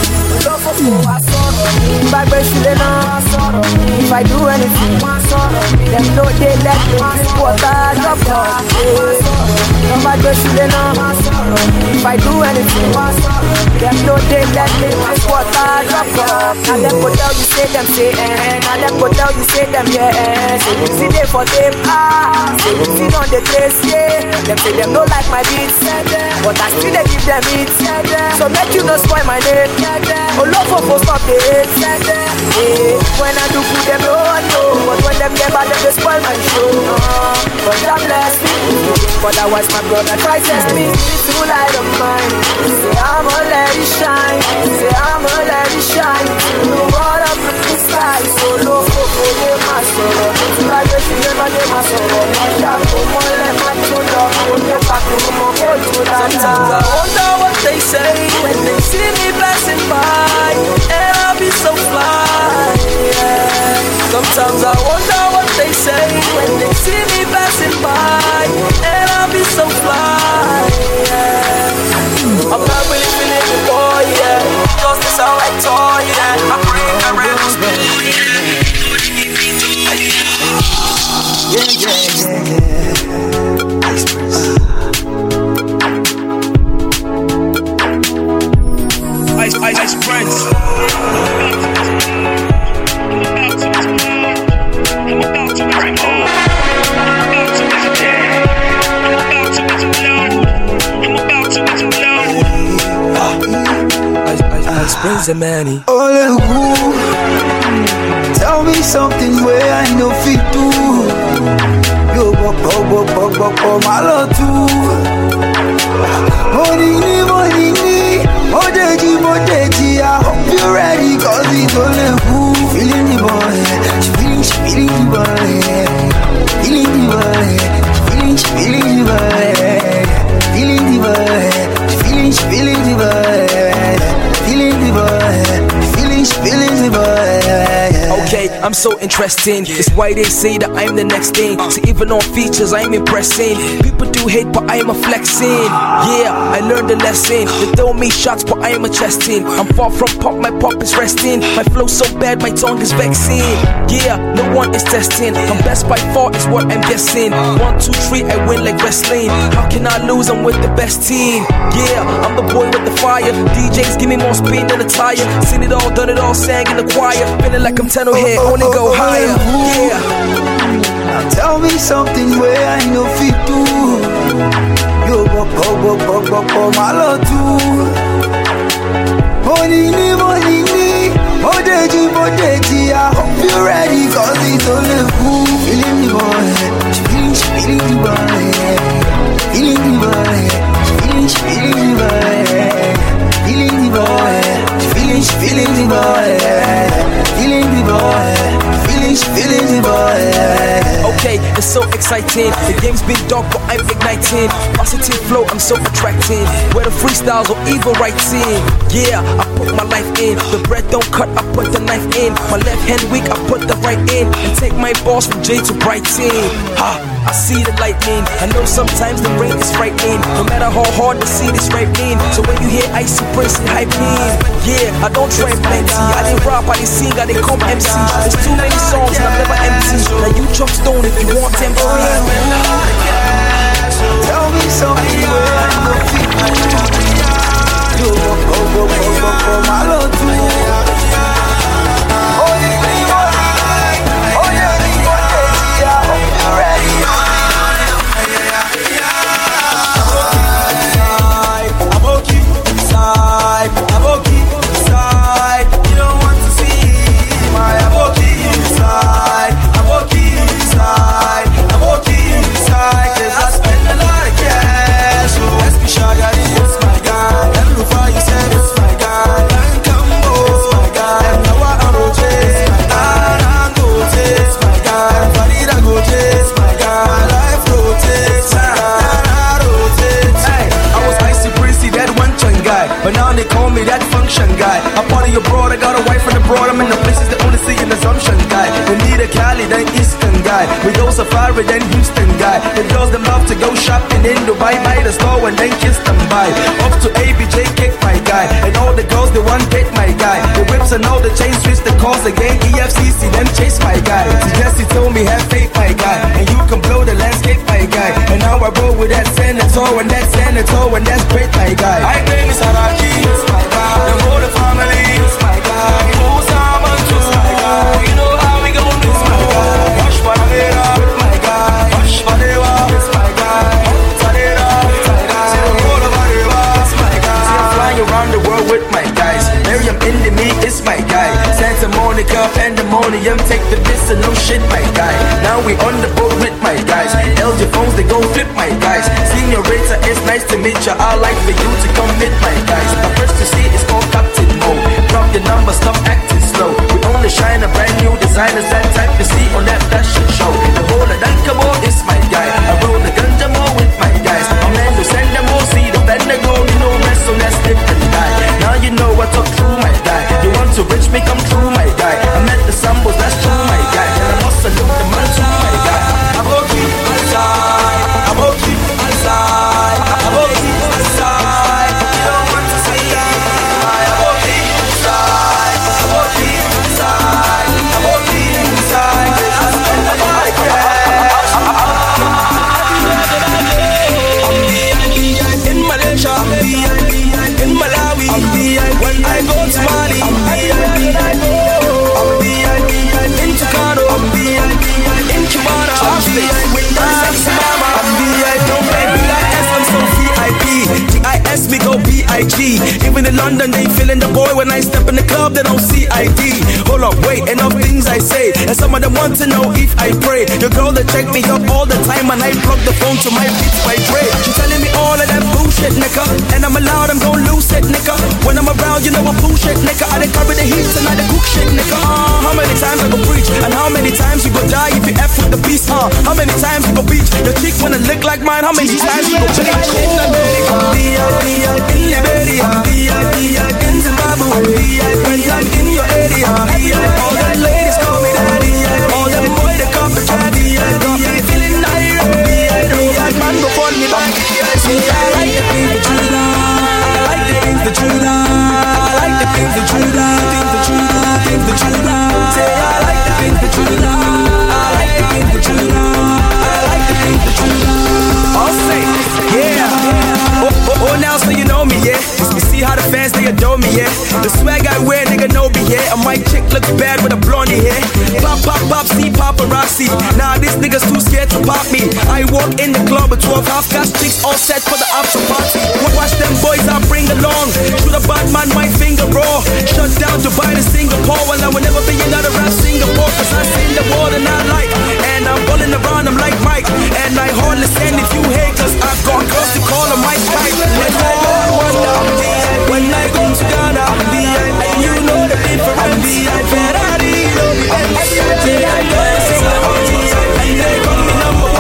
If I break if I do anything, them know they let me drink water, drop off. If I break if I do anything, them know they let me drink water, drop off. Now them go tell you say them say eh, now them go tell you say them yeah eh. Say you see they for them ah, say you see on the place yeah. Them say them don't like my beats, but I still they give them it. So make you no spoil my name. Oh love for for stop it. Yeah. When I do good them no one know, but when them get bad them they spoil my show. Uh, but God bless me, otherwise my brother try test me. Too light of mine. Say I'm gonna let it shine. Say I'm gonna let it shine. No what up in the sky. So low for for them my sorrow. Like this you never get my sorrow. Sometimes I wonder what they say when they see me passing by, and I'll be so fly, yeah. Sometimes I wonder what they say when they see me passing by, and I'll be so fly, yeah. I'm not really feeling the boy, yeah. Just to sound like toy, yeah. I bring the rebels back. Yeah, yeah, yeah, yeah. Ice Prince. Ice, ice, ice Prince. Ice Prince and Manny. Oh, tell me something where I know fit to. Yo, bop, bop, bop, bop, bop, bop, my love too. Money, money, Modeji, Modeji, I hope you're ready, cause it's only who feeling the boy, she feeling, she feeling the boy, feeling the boy, feeling, she feeling the boy, feeling the boy, she feeling, she feeling the boy, feeling the boy, feeling, she feeling the boy. Okay, I'm so interesting. It's why they say that I'm the next thing. So even on features, I'm impressing. People do hate, but I'm a flexing. Yeah, I learned a lesson. They throw me shots, but I'm a chesting. I'm far from pop, my pop is resting. My flow so bad, my tongue is vexing. Yeah, no one is testing. I'm best by far, is what I'm guessing. One, two, three, I win like wrestling. How can I lose? I'm with the best team. Yeah, I'm the boy with the fire. D Js give me more spin than a tire. Seen it all, done it all, sang in the choir. Feeling like I'm ten here, only go higher. Yeah. Now tell me something where I know fit to. Yo, bop, bop, bop, bop, bop, bop, my love too. Money, money, Modeji, Modeji, I hope you're ready, cause it's only who feeling the boy, she feeling, she feeling the boy, feeling the boy, she feeling, she feeling the boy, feeling the boy, she feeling, she feeling the boy, feeling the boy, feeling, she feeling the boy. Okay, it's so exciting. The game's been dark, but I'm igniting. Positive flow, I'm so attracting. Whether freestyles or evil writing, yeah, I put my life in. The bread don't cut, I put the knife in. My left hand weak, I put the right in. And take my balls from J to Brighton. Ha, I see the lightning. I know sometimes the rain is frightening. No matter how hard the scene is frightening. So when you hear Icy Prince and hype in, yeah, I don't try plenty. I didn't rap, I didn't sing, I didn't come M C. There's too many songs and I'm never empty. Now you chop stone if you want them to be. Tell me something where I know people. Yo, go, go, go, go, go, go, my lord, too. Oh, yeah, yeah, oh, yeah, yeah, I'm ready. I'm okay, inside, I'm okay, inside. You don't want to see my I'm okay inside, I'm okay inside, I'm okay inside. Cause I spend a lot of cash. So let's be shy, it's my guy. And Rufa, you said it's my guy. And Cambo, it's my guy. And Nawa Aroche, it's my guy. And Gote, it's my guy. And Farida Gote, it's my guy. Life rotates, I rotate. Hey, I was Icy Prissy, that one chun guy. But now they call me that function guy. I'm part of your broad, I got a wife from abroad. I'm in the places that only see an assumption guy. We need a Cali, then Eastern guy. We go safari, then Houston guy. The girls them love to go shopping in Dubai, buy the store and then kiss them by. Up to A B J, kick my guy. And all the girls they want take my guy. The whips and all the chains switch the calls again. E F C C them chase my guy. So Jesse told me have faith my guy. And you can blow the landscape my guy. And now I roll with that senator and that senator and that's great my guy. I name is Haraki, it's my guy. The whole family, it's my guy. Who's Saman, it's my guy. You know how we gon' do, it's my guy. Wash Panamera, it's my guy. Wash Panewa, it's my guy. Tanera, it's my guy. See the whole of Areva, it's my guy. See I'm flying around the world with my guys. Miriam Indemi, it's my guy. Santa Monica, Pandemonium, take the piss and no shit, my guy. Now we on the boat with my guys. L G phones, they gon' flip my guys. Senorita, it's nice to meet ya. I like for you to come meet my guys. The first to see is called Captain Mo. Drop your number, stop acting slow. We only shine a brand new designers, that type you see on that fashion show. The whole of Dankabo is my guy. I roll the ganja more with my guys. I'm man to send them all, see the Bendigo. You know rest, so let's live and die. Now you know I talk true, my guy. You want to rich me, come true, my guy. I met the Sambos, that's true, my guy. And I must salute the man too, my guy. I'm okay, outside. I'm okay, outside. I'm okay, outside. You don't want to see me. I'm okay, outside. I'm okay, outside. I'm okay, inside. I spend a lot of cash. In Malaysia, in Malawi, when I go to Mali, in Tucano, in Cubana, with Dance Mama, don't make me like S, I'm so V I P. G I S, me go B I G. Even in London, they feeling the boy. When I step in the club, they don't see I D. Hold up, wait, enough things I say. And some of them want to know if I pray. The girl that check me up all the time, and I plug the phone to my beats by Dre. She telling me all of that bullshit, nigga. And I'm allowed, I'm gon' lose it, nigga. When I'm around, you know I bullshit, nigga. I done carry the heat and I done cook shit, nigga. Uh, how many times I go preach? And how many times you go die if you F with the beast, uh? How many times you go beach? Your chick wanna lick like mine, how many times you go bleach? In America, in Liberia, in Zimbabwe, when I'm in your area, all the ladies call me daddy, all them boy they call me daddy, got me feeling irate, man go phone me back. See, I like the things that you do, I like the things that you do, I like the things that you do, things that you do, things that you do. Say I like the things that you do, I like the things that you do, I like the things that you do. I'll say, yeah. Oh, oh, oh, now so you know me, yeah. You see how the fans, they adore me, yeah. The swag I wear, nigga know me, yeah. And my chick look bad with a blondie hair. Pop, pop, pop, see paparazzi. Nah, this nigga's too scared to pop me. I walk in the club with twelve half-cast chicks all set for the after party. Watch them boys I bring along. Shoot a bad man, my finger raw. Shut down Dubai to Singapore. Well, I will never be another rap Singapore. Cause I seen the world and I like. And I'm rolling around, I'm like Mike. And I hardly send if you hate. Cause I've got girls to call on my Skype. When I go to Rwanda, when I go to Ghana, and you know the difference. Ferrari, and they call me number one.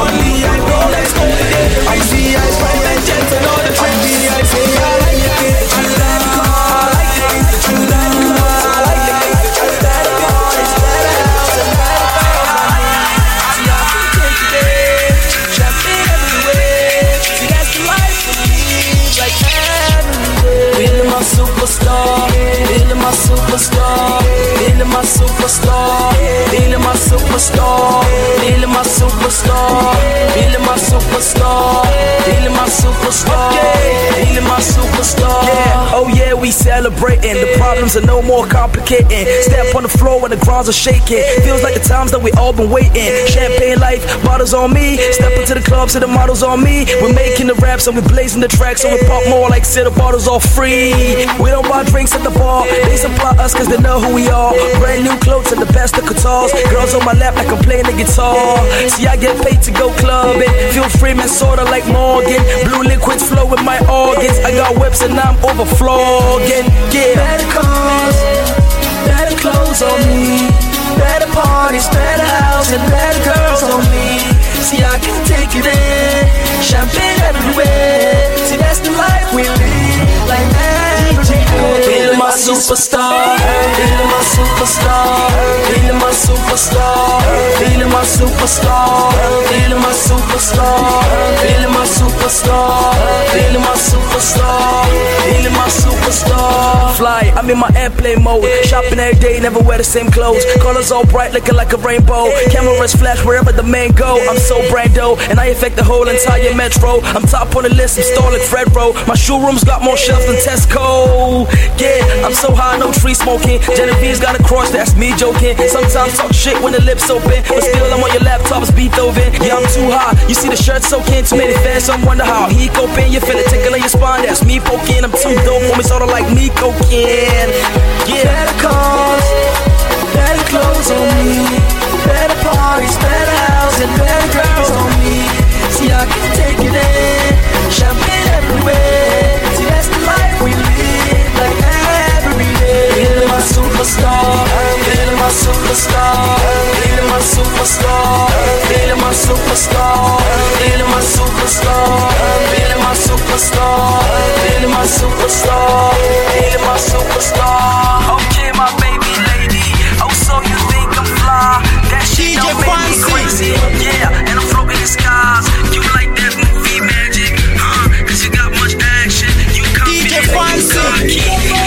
celebrating. The problems are no more complicating. Step on the floor when the grounds are shaking. Feels like the times that we all been waiting. Champagne life, bottles on me. Step into the club, see the models on me. We're making the raps and we're blazing the tracks, so we pop more like say the bottles all free. We don't buy drinks at the bar. They supply us cause they know who we are. Brand new clothes and the best of guitars. Girls on my lap like I'm playing the guitar. See, I get paid to go clubbing. Feel free, man, sorta like Morgan. Blue liquids flow with my organs. I got whips and I'm overflowing. Yeah. Better cars, better clothes on me. Better parties, better house, and better girls on me. See, I can take you there. Champagne everywhere. See, that's the life we live. Like every day. Feeling my superstar. Feeling my superstar. Feeling my superstar. Feeling my superstar. Feeling my superstar. Feeling my superstar. Feeling my superstar. Feeling my superstar. Fly, I'm in my airplane mode. Shopping every day, never wear the same clothes. Colors all bright, looking like a rainbow. Cameras flash wherever the man go. I'm so brando, and I affect the whole entire metro. I'm top on the list, I'm stalling Fred Row. My showroom's got more shelves than Tesco. Yeah, I'm so high, no tree smoking. Genevieve's got a cross, that's me joking. Sometimes talk shit when the lips open, but still I'm on your laptop, it's Beethoven. Yeah, I'm too high, you see the shirt soaking. Too many fans, some wonder how he coping. You feel it tickling your spine, that's me poking. I'm too dope for me, sorta like me cocaine. Yeah. Better cars, better clothes on me. Better parties, better house, and better girls on me. See, I can take you there. Champagne everywhere. See, that's the life we live. Like every day. Feeling my superstar. Feeling my superstar. Feeling my superstar. Feeling my superstar. Feeling my superstar. Feeling my superstar. Feeling my superstar. Feeling my superstar. Okay, my baby lady. Oh, so you think I'm fly? That shit don't make me crazy. Yeah, and I'm floating in skies. You like that movie magic? Huh? Cause you got much action. You come D J Fancy.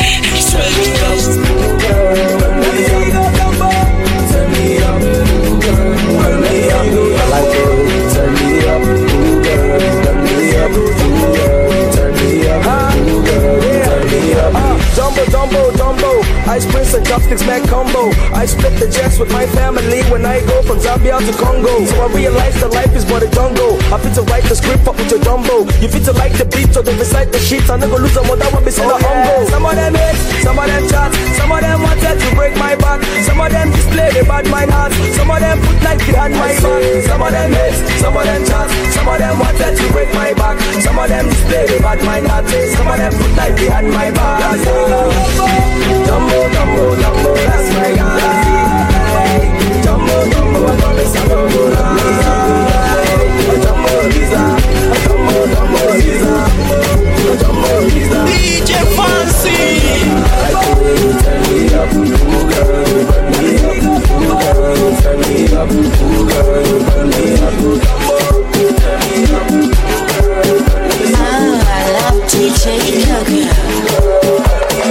Turn me up, turn me up, turn me up. I like it. Turn me up, turn me up, turn me up, turn me up. Dumbo, Dumbo, Dumbo. Ice Prince and chopsticks, Mac combo. I split the jets with my family when I go from Zambia to Congo. So I realize that life is but a jungle. I fit to write the script up with your Dumbo. You fit to like the beat or they recite the sheets. I never lose a more that will be seen a humble. Some of them hate, some of them chat, some of them wanted to break my back. Some of them display the bad mind heart. Some of them put like behind my back. Some of them hate, some of them chat, some of them wanted to break my back. Some of them display the bad mind heart. Some of them put like behind my back. Dumbo, Dumbo, Dumbo, that's my guy. Dumbo, Dumbo, I promise I don't go lie. Dumbo, Lisa, Dumbo, Dumbo, Lisa, Dumbo, Lisa. D J Fancy. Turn me up, ooh girl, turn me up, ooh girl, turn me up, ooh girl, turn me up, Dumbo, turn me up, ooh girl, turn me up. Oh, I love D J Coco.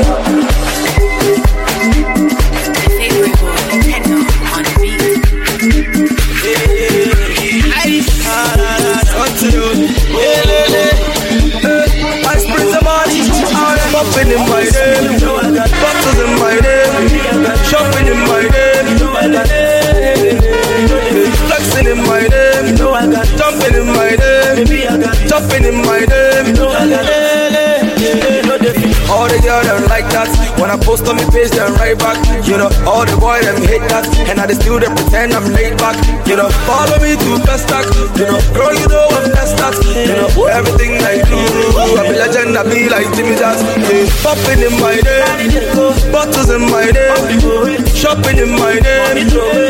Shopping in my name, bottles in my name, shopping in my name, flexing in my name, jumping in my name, jumping in my name. All the girls them like that. When I post on my page, them right back. You know, all the boys them hate that, and I just still they pretend I'm laid back. You know, follow me to best stack. You know, girl, you know I'm best at. You know, everything I do, I be legend, I be like Jimmy Jazz. Yeah. Popping in my name, bottles in my name, shopping in my name,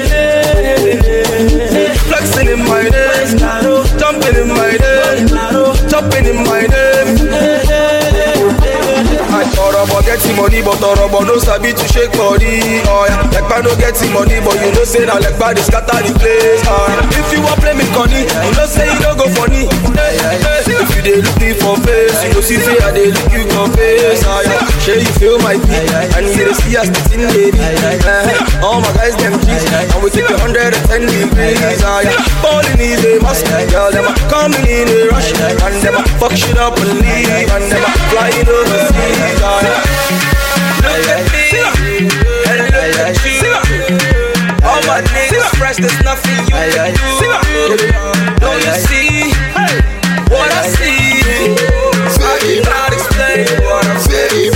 flexing in my name, jumping in my name, jumping in my name. I thought about getting money, but thought about no sabi to shake body. Oh yeah, like I no getting money, but you know say that like bad is scatter the place. Oh yeah. If you want play me conny, you know say you don't go funny. Hey, hey. If you dey look me for face, you know see say I dey look you for face. Oh yeah, sure you feel my beat, and you dey see us the thing baby. Uh, all my guys them cheat, and we take a hundred and ten degrees. Oh yeah, balling is a must. Girl them a coming in a rush, and them a fuck shit up and leave, and them a flying overseas. Oh, yeah. Look at me, and look at you. All my niggas fresh, there's nothing you can do. Don't you see what I see? I cannot explain what I'm feeling.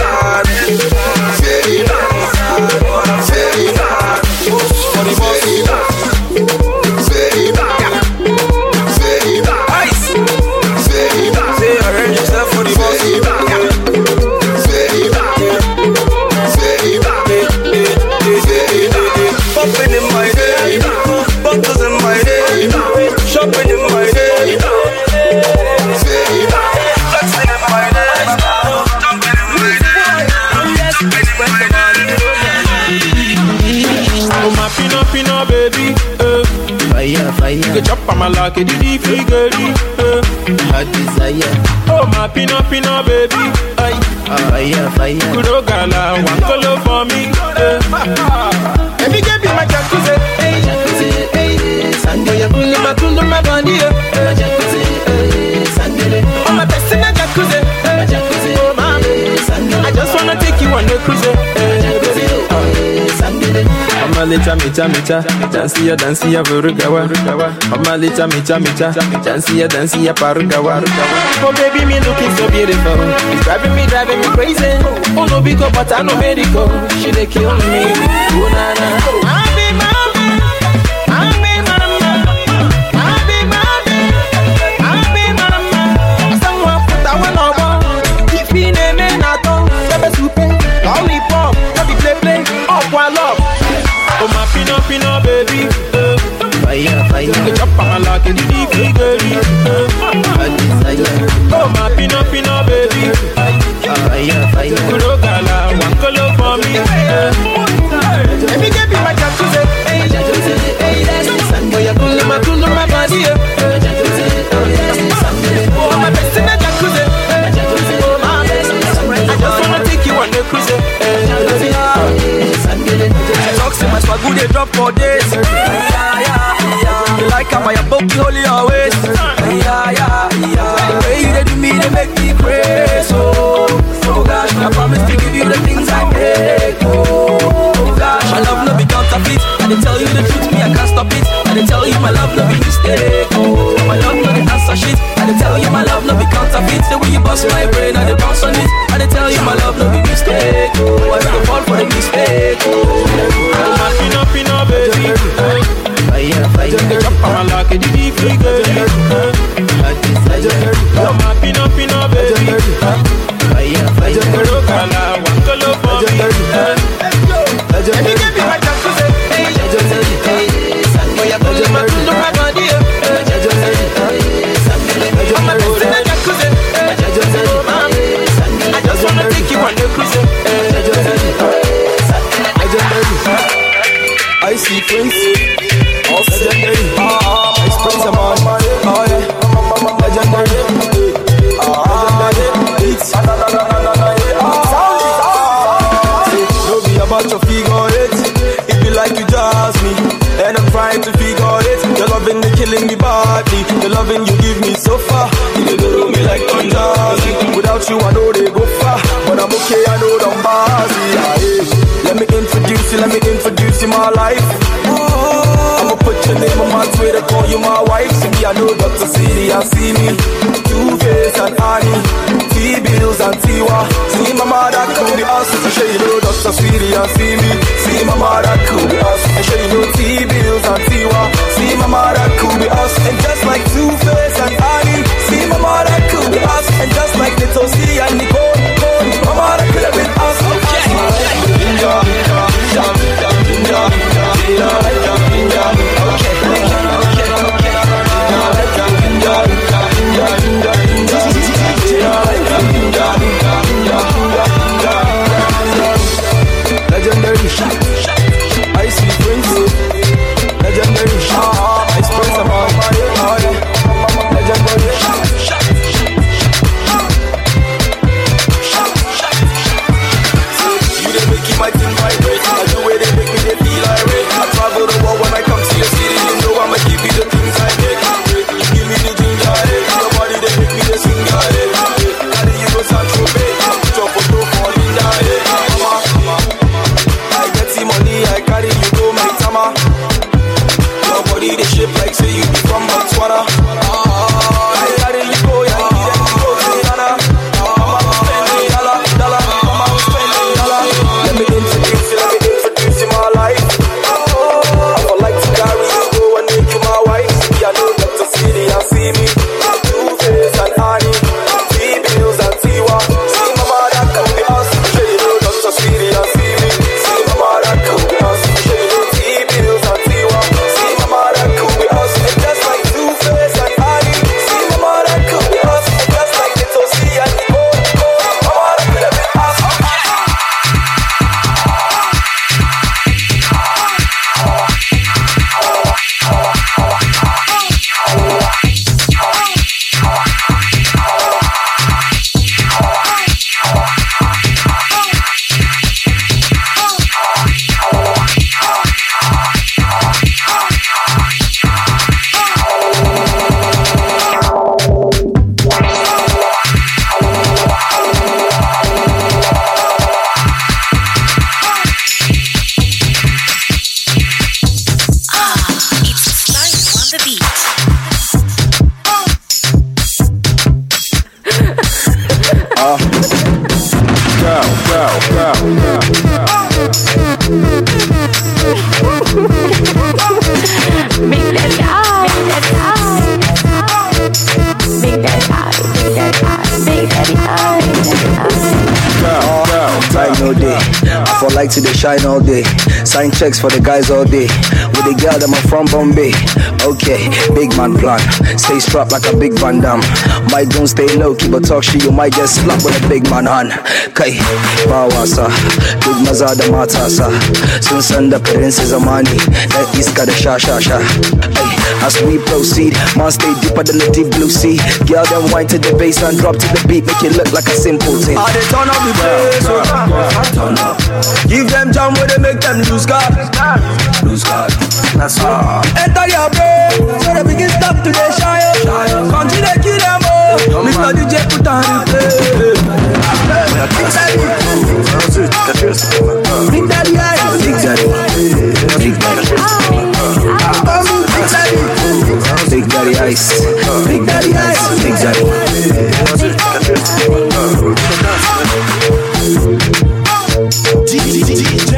What I'm feeling. For the boss. Ice. Say arrange yourself for the boss. Bumping in my day, bumpers in my day, shopping in my day, flexing in my day, jumping in my day, spending my money. Oh my pino pino baby, uh. Fire fire. You chop on my like it di figure, uh. Hot desire. Oh my pino pino baby, ay. Fire fire. Kudo gala, one color for me, uh. Let me give you my jacuzzi, hey jacuzzi, hey. Sango ya kulu matundu mabandi, uh. Jacuzzi, hey. Sangele. Oh my best in a jacuzzi, hey jacuzzi, oh mama. I just wanna take you on the cruise, hey jacuzzi, oh Sangele. Mama lita micha micha, dansi ya dansi ya vurugawa. Mama lita micha micha, dansi ya dansi ya parugawa. Oh baby, me looking so beautiful, it's driving me, driving me crazy. Oh no big up, but I no medical. She they kill me, oh na na. I be mama, I be mama, I be mama, I be mama. Someone put that one on. If he name me not on, never super. Lollipop, let me play play. Oh one love. Oh my pino pino baby, uh. Fire fire. You chop on my like it di figure, uh. Oh my pino pino baby, fire fire. Kudo gala, one color for me, uh. Let me give you my jacuzzi, hey jacuzzi, hey that's Sango ya kulu matundu mabandi, uh. Jacuzzi, oh my best in a jacuzzi, jacuzzi, oh my best. I just wanna take you on the cruise, hey jacuzzi, Talks in my swag, they drop for days. Yeah, yeah, yeah. You like how my book holy always. Yeah, yeah, yeah. The way they do me, they make me crazy. Oh, oh gosh, I promise to give you the things I make. Oh, oh gosh, my love no be counterfeit. I they tell you the truth, me I can't stop it. I they tell you my love no be mistake. Oh, my love no be answer shit. I they tell you my love no be counterfeit. The way you bust my brain, I they bounce on it. I they tell you my love no be mistake. Oh, I go fall for the mistake. Oh, my pino pino baby, fire fire. You chop on my like it di figure, uh. Oh my pino pino baby, fire fire. Kudo gala, one color for me, uh. Let me give you my jacuzzi, hey jacuzzi, hey. Sango ya kulu matundu mabandi, uh. Jacuzzi, Sangele. I'm a best in a jacuzzi, jacuzzi, oh mama. I just wanna take you on the cruise, hey jacuzzi. I see Prince, all legendary. Ah, I praise him on, oh yeah, legendary. Ah, legendary. Beats, don't be about your figure eight. It be like you jazz me, and I'm trying to figure it. Your loving is killing me badly. The loving you give me so far, you do me like Tonjazi. Without you, I know they go far, but I'm okay. I know them bars. Yeah, let me introduce you, let me introduce you my life. I'ma put your name on my Twitter, call you my wife. See me, I know Doctor City and see me. Two-Face and Annie, T-Bills and Tiwa. See my mother could be us. I'm sure you know Doctor City and see me. See my mother could be us. I'm sure you know T-Bills and Tiwa. See my mother could be us. And just like Two-Face and Annie, see my mother could be us. And just like Little C and Nicole, my mother could have been us. Okay. Ninja, ninja, ninja, ninja, ninja, ninja, okay. Legendary, I see like to they shine all day. Sign checks for the guys all day. With the girl that I'm from Bombay. Okay, big man plan. Stay strapped like a big Van Damme. Might don't stay low, keep a talk shit. You might get slapped with a big man hand. Kai, Bawasa, Big Mazada Matasa. Soon send the princess Amani. That Iska the Sha Sha Sha. Ay, as we proceed, man stay deeper than the deep blue sea. Girl then wind to the bass and drop to the beat. Make it look like a simple thing. I they turn up the bass, so turn up. Give them jam where they make them lose guard. Lose guard. That's all. Enter your brain, so they begin stop to the shy. Continue to kill them all. Mister D J put on the play. Big Daddy, Big Daddy, Big Daddy, Big Daddy Ice, Big Daddy Ice, Big Daddy. D J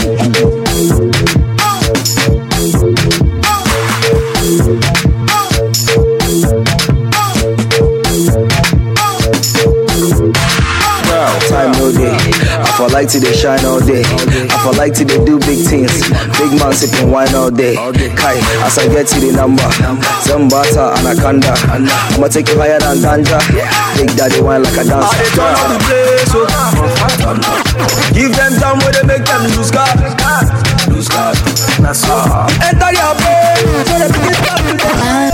time no day. I for like to they shine all day. I for like to they do big things. Big man sipping wine all day. Kai, as I get to the number, Zambata Anaconda. I'ma take you higher than ganja. Big Daddy wine like a dancer. I turn up the place, so give them down where they make them lose guard. Lose guard. That's all. Enter your brain, so they begin to stop to them.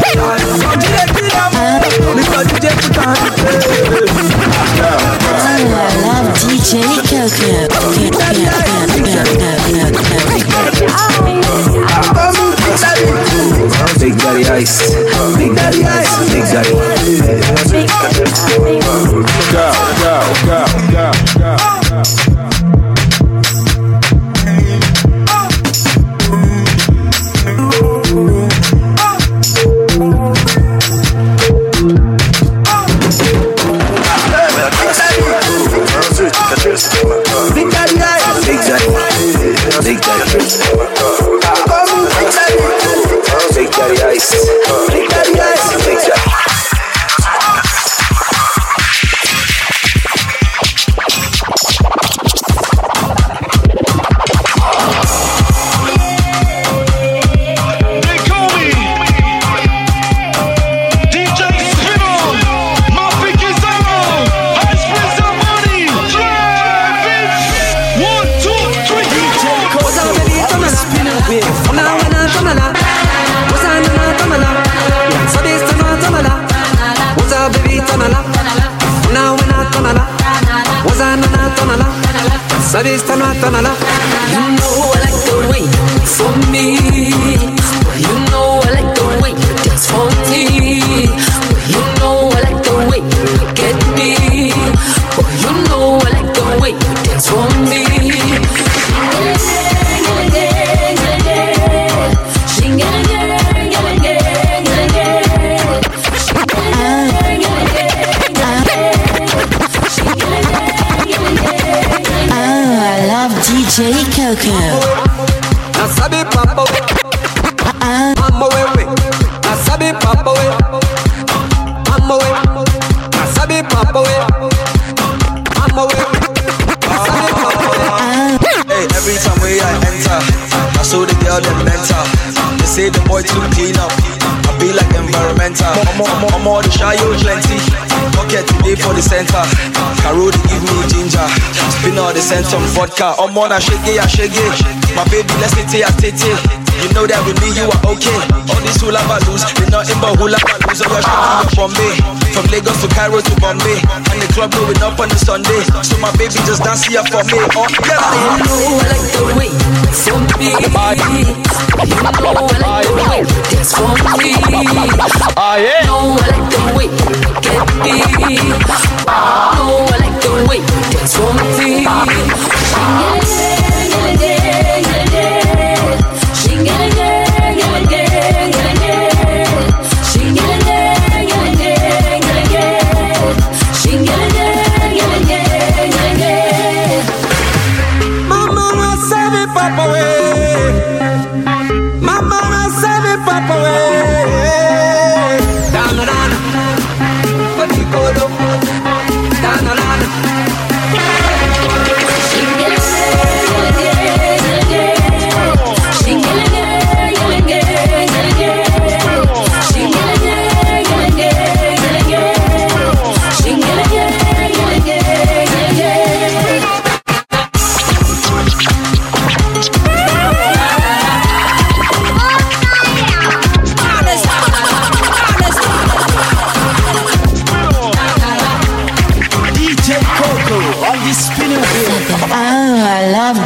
Mister D J put on the play. I love D J Coco. Big Daddy Ice, Big Daddy Ice, Big Daddy. Go, go, go, go, go. Big Daddy Ice, Big Daddy, Big Daddy, Big Daddy Ice, Big Daddy Ice, Big Daddy. This time I turn around. You know I like the way for me. You know I like the way you dance for me. You know I like the way you get me. You know I like the way you dance for me. D J Coco. Nasabi papa we, mama we we. Nasabi papa we, mama we. Nasabi papa we, mama we. Nasabi papa we. Hey, every time we I enter, I saw the girl them mental. They say the boy too clean up. I be like environmental. I'm all the shy yo plenty. Pocket today for the center. Caro they give me ginger. Spin all the scent on vodka. I'm on a shaggy, a shaggy. My baby, let's take a tete. You know that with me you are okay. All these hula balloons, they nothing but hula balloons. So you're showing up Bombay. From Lagos to Cairo to Bombay. And the club blowing up on the Sunday. So my baby just dance here for me. Oh, yeah. You know I like the way for me. You know I like the way dance for me. Ah, yeah. You know I like the way get me. You know I like the way dance for me. Down, down, down.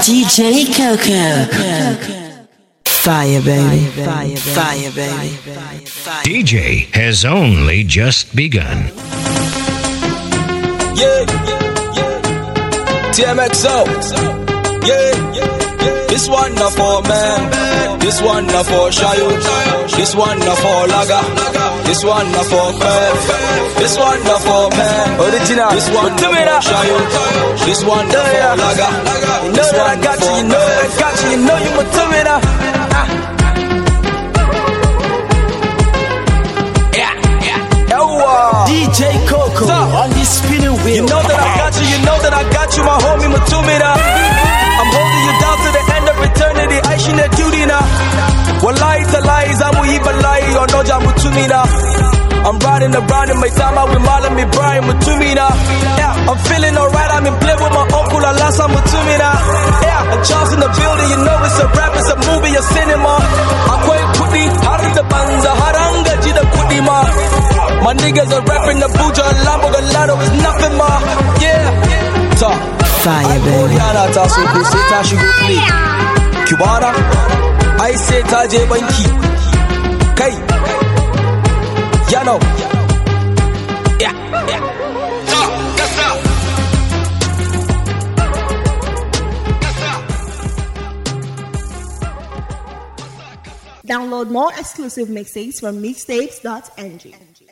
D J Coco. Fire, baby. Fire, fire, baby. D J has only just begun. Yeah, T M X O. Yeah, this one not for man. This one not for Shayo. This one not for Laga. This one not for Fef. This one not for man. Original. This one not for Shayo. This one not for Laga. You know that I got you. You know that I got you. You know you Matumida. D J Coco on this spinning wheel. You know that I got you, you know that I got you, my homie Matumida. I'm holding you down to the end of eternity. I should not duty now. Wallahi talai, zamu ibalai, or no jamu tumina. I'm riding around in my time out with Marlon, me Brian Matumina. Yeah, I'm feeling alright, I'm in play with my uncle Alasa Matumina. Yeah, and Charles in the building, you know it's a rap, it's a movie, a cinema. Akwai kudi, hari the banza, haranga jida kudi ma. My niggas are rapping the Buja, Lambo Galado is nothing more. Yeah, talk. Fire, baby. Yana ta so ko sai ta shigo play. Cubana, ai sai ta je banki. Kai, ya know. Yeah, yeah. Talk, that's up. Download more exclusive mixtapes from mixtapes dot n g.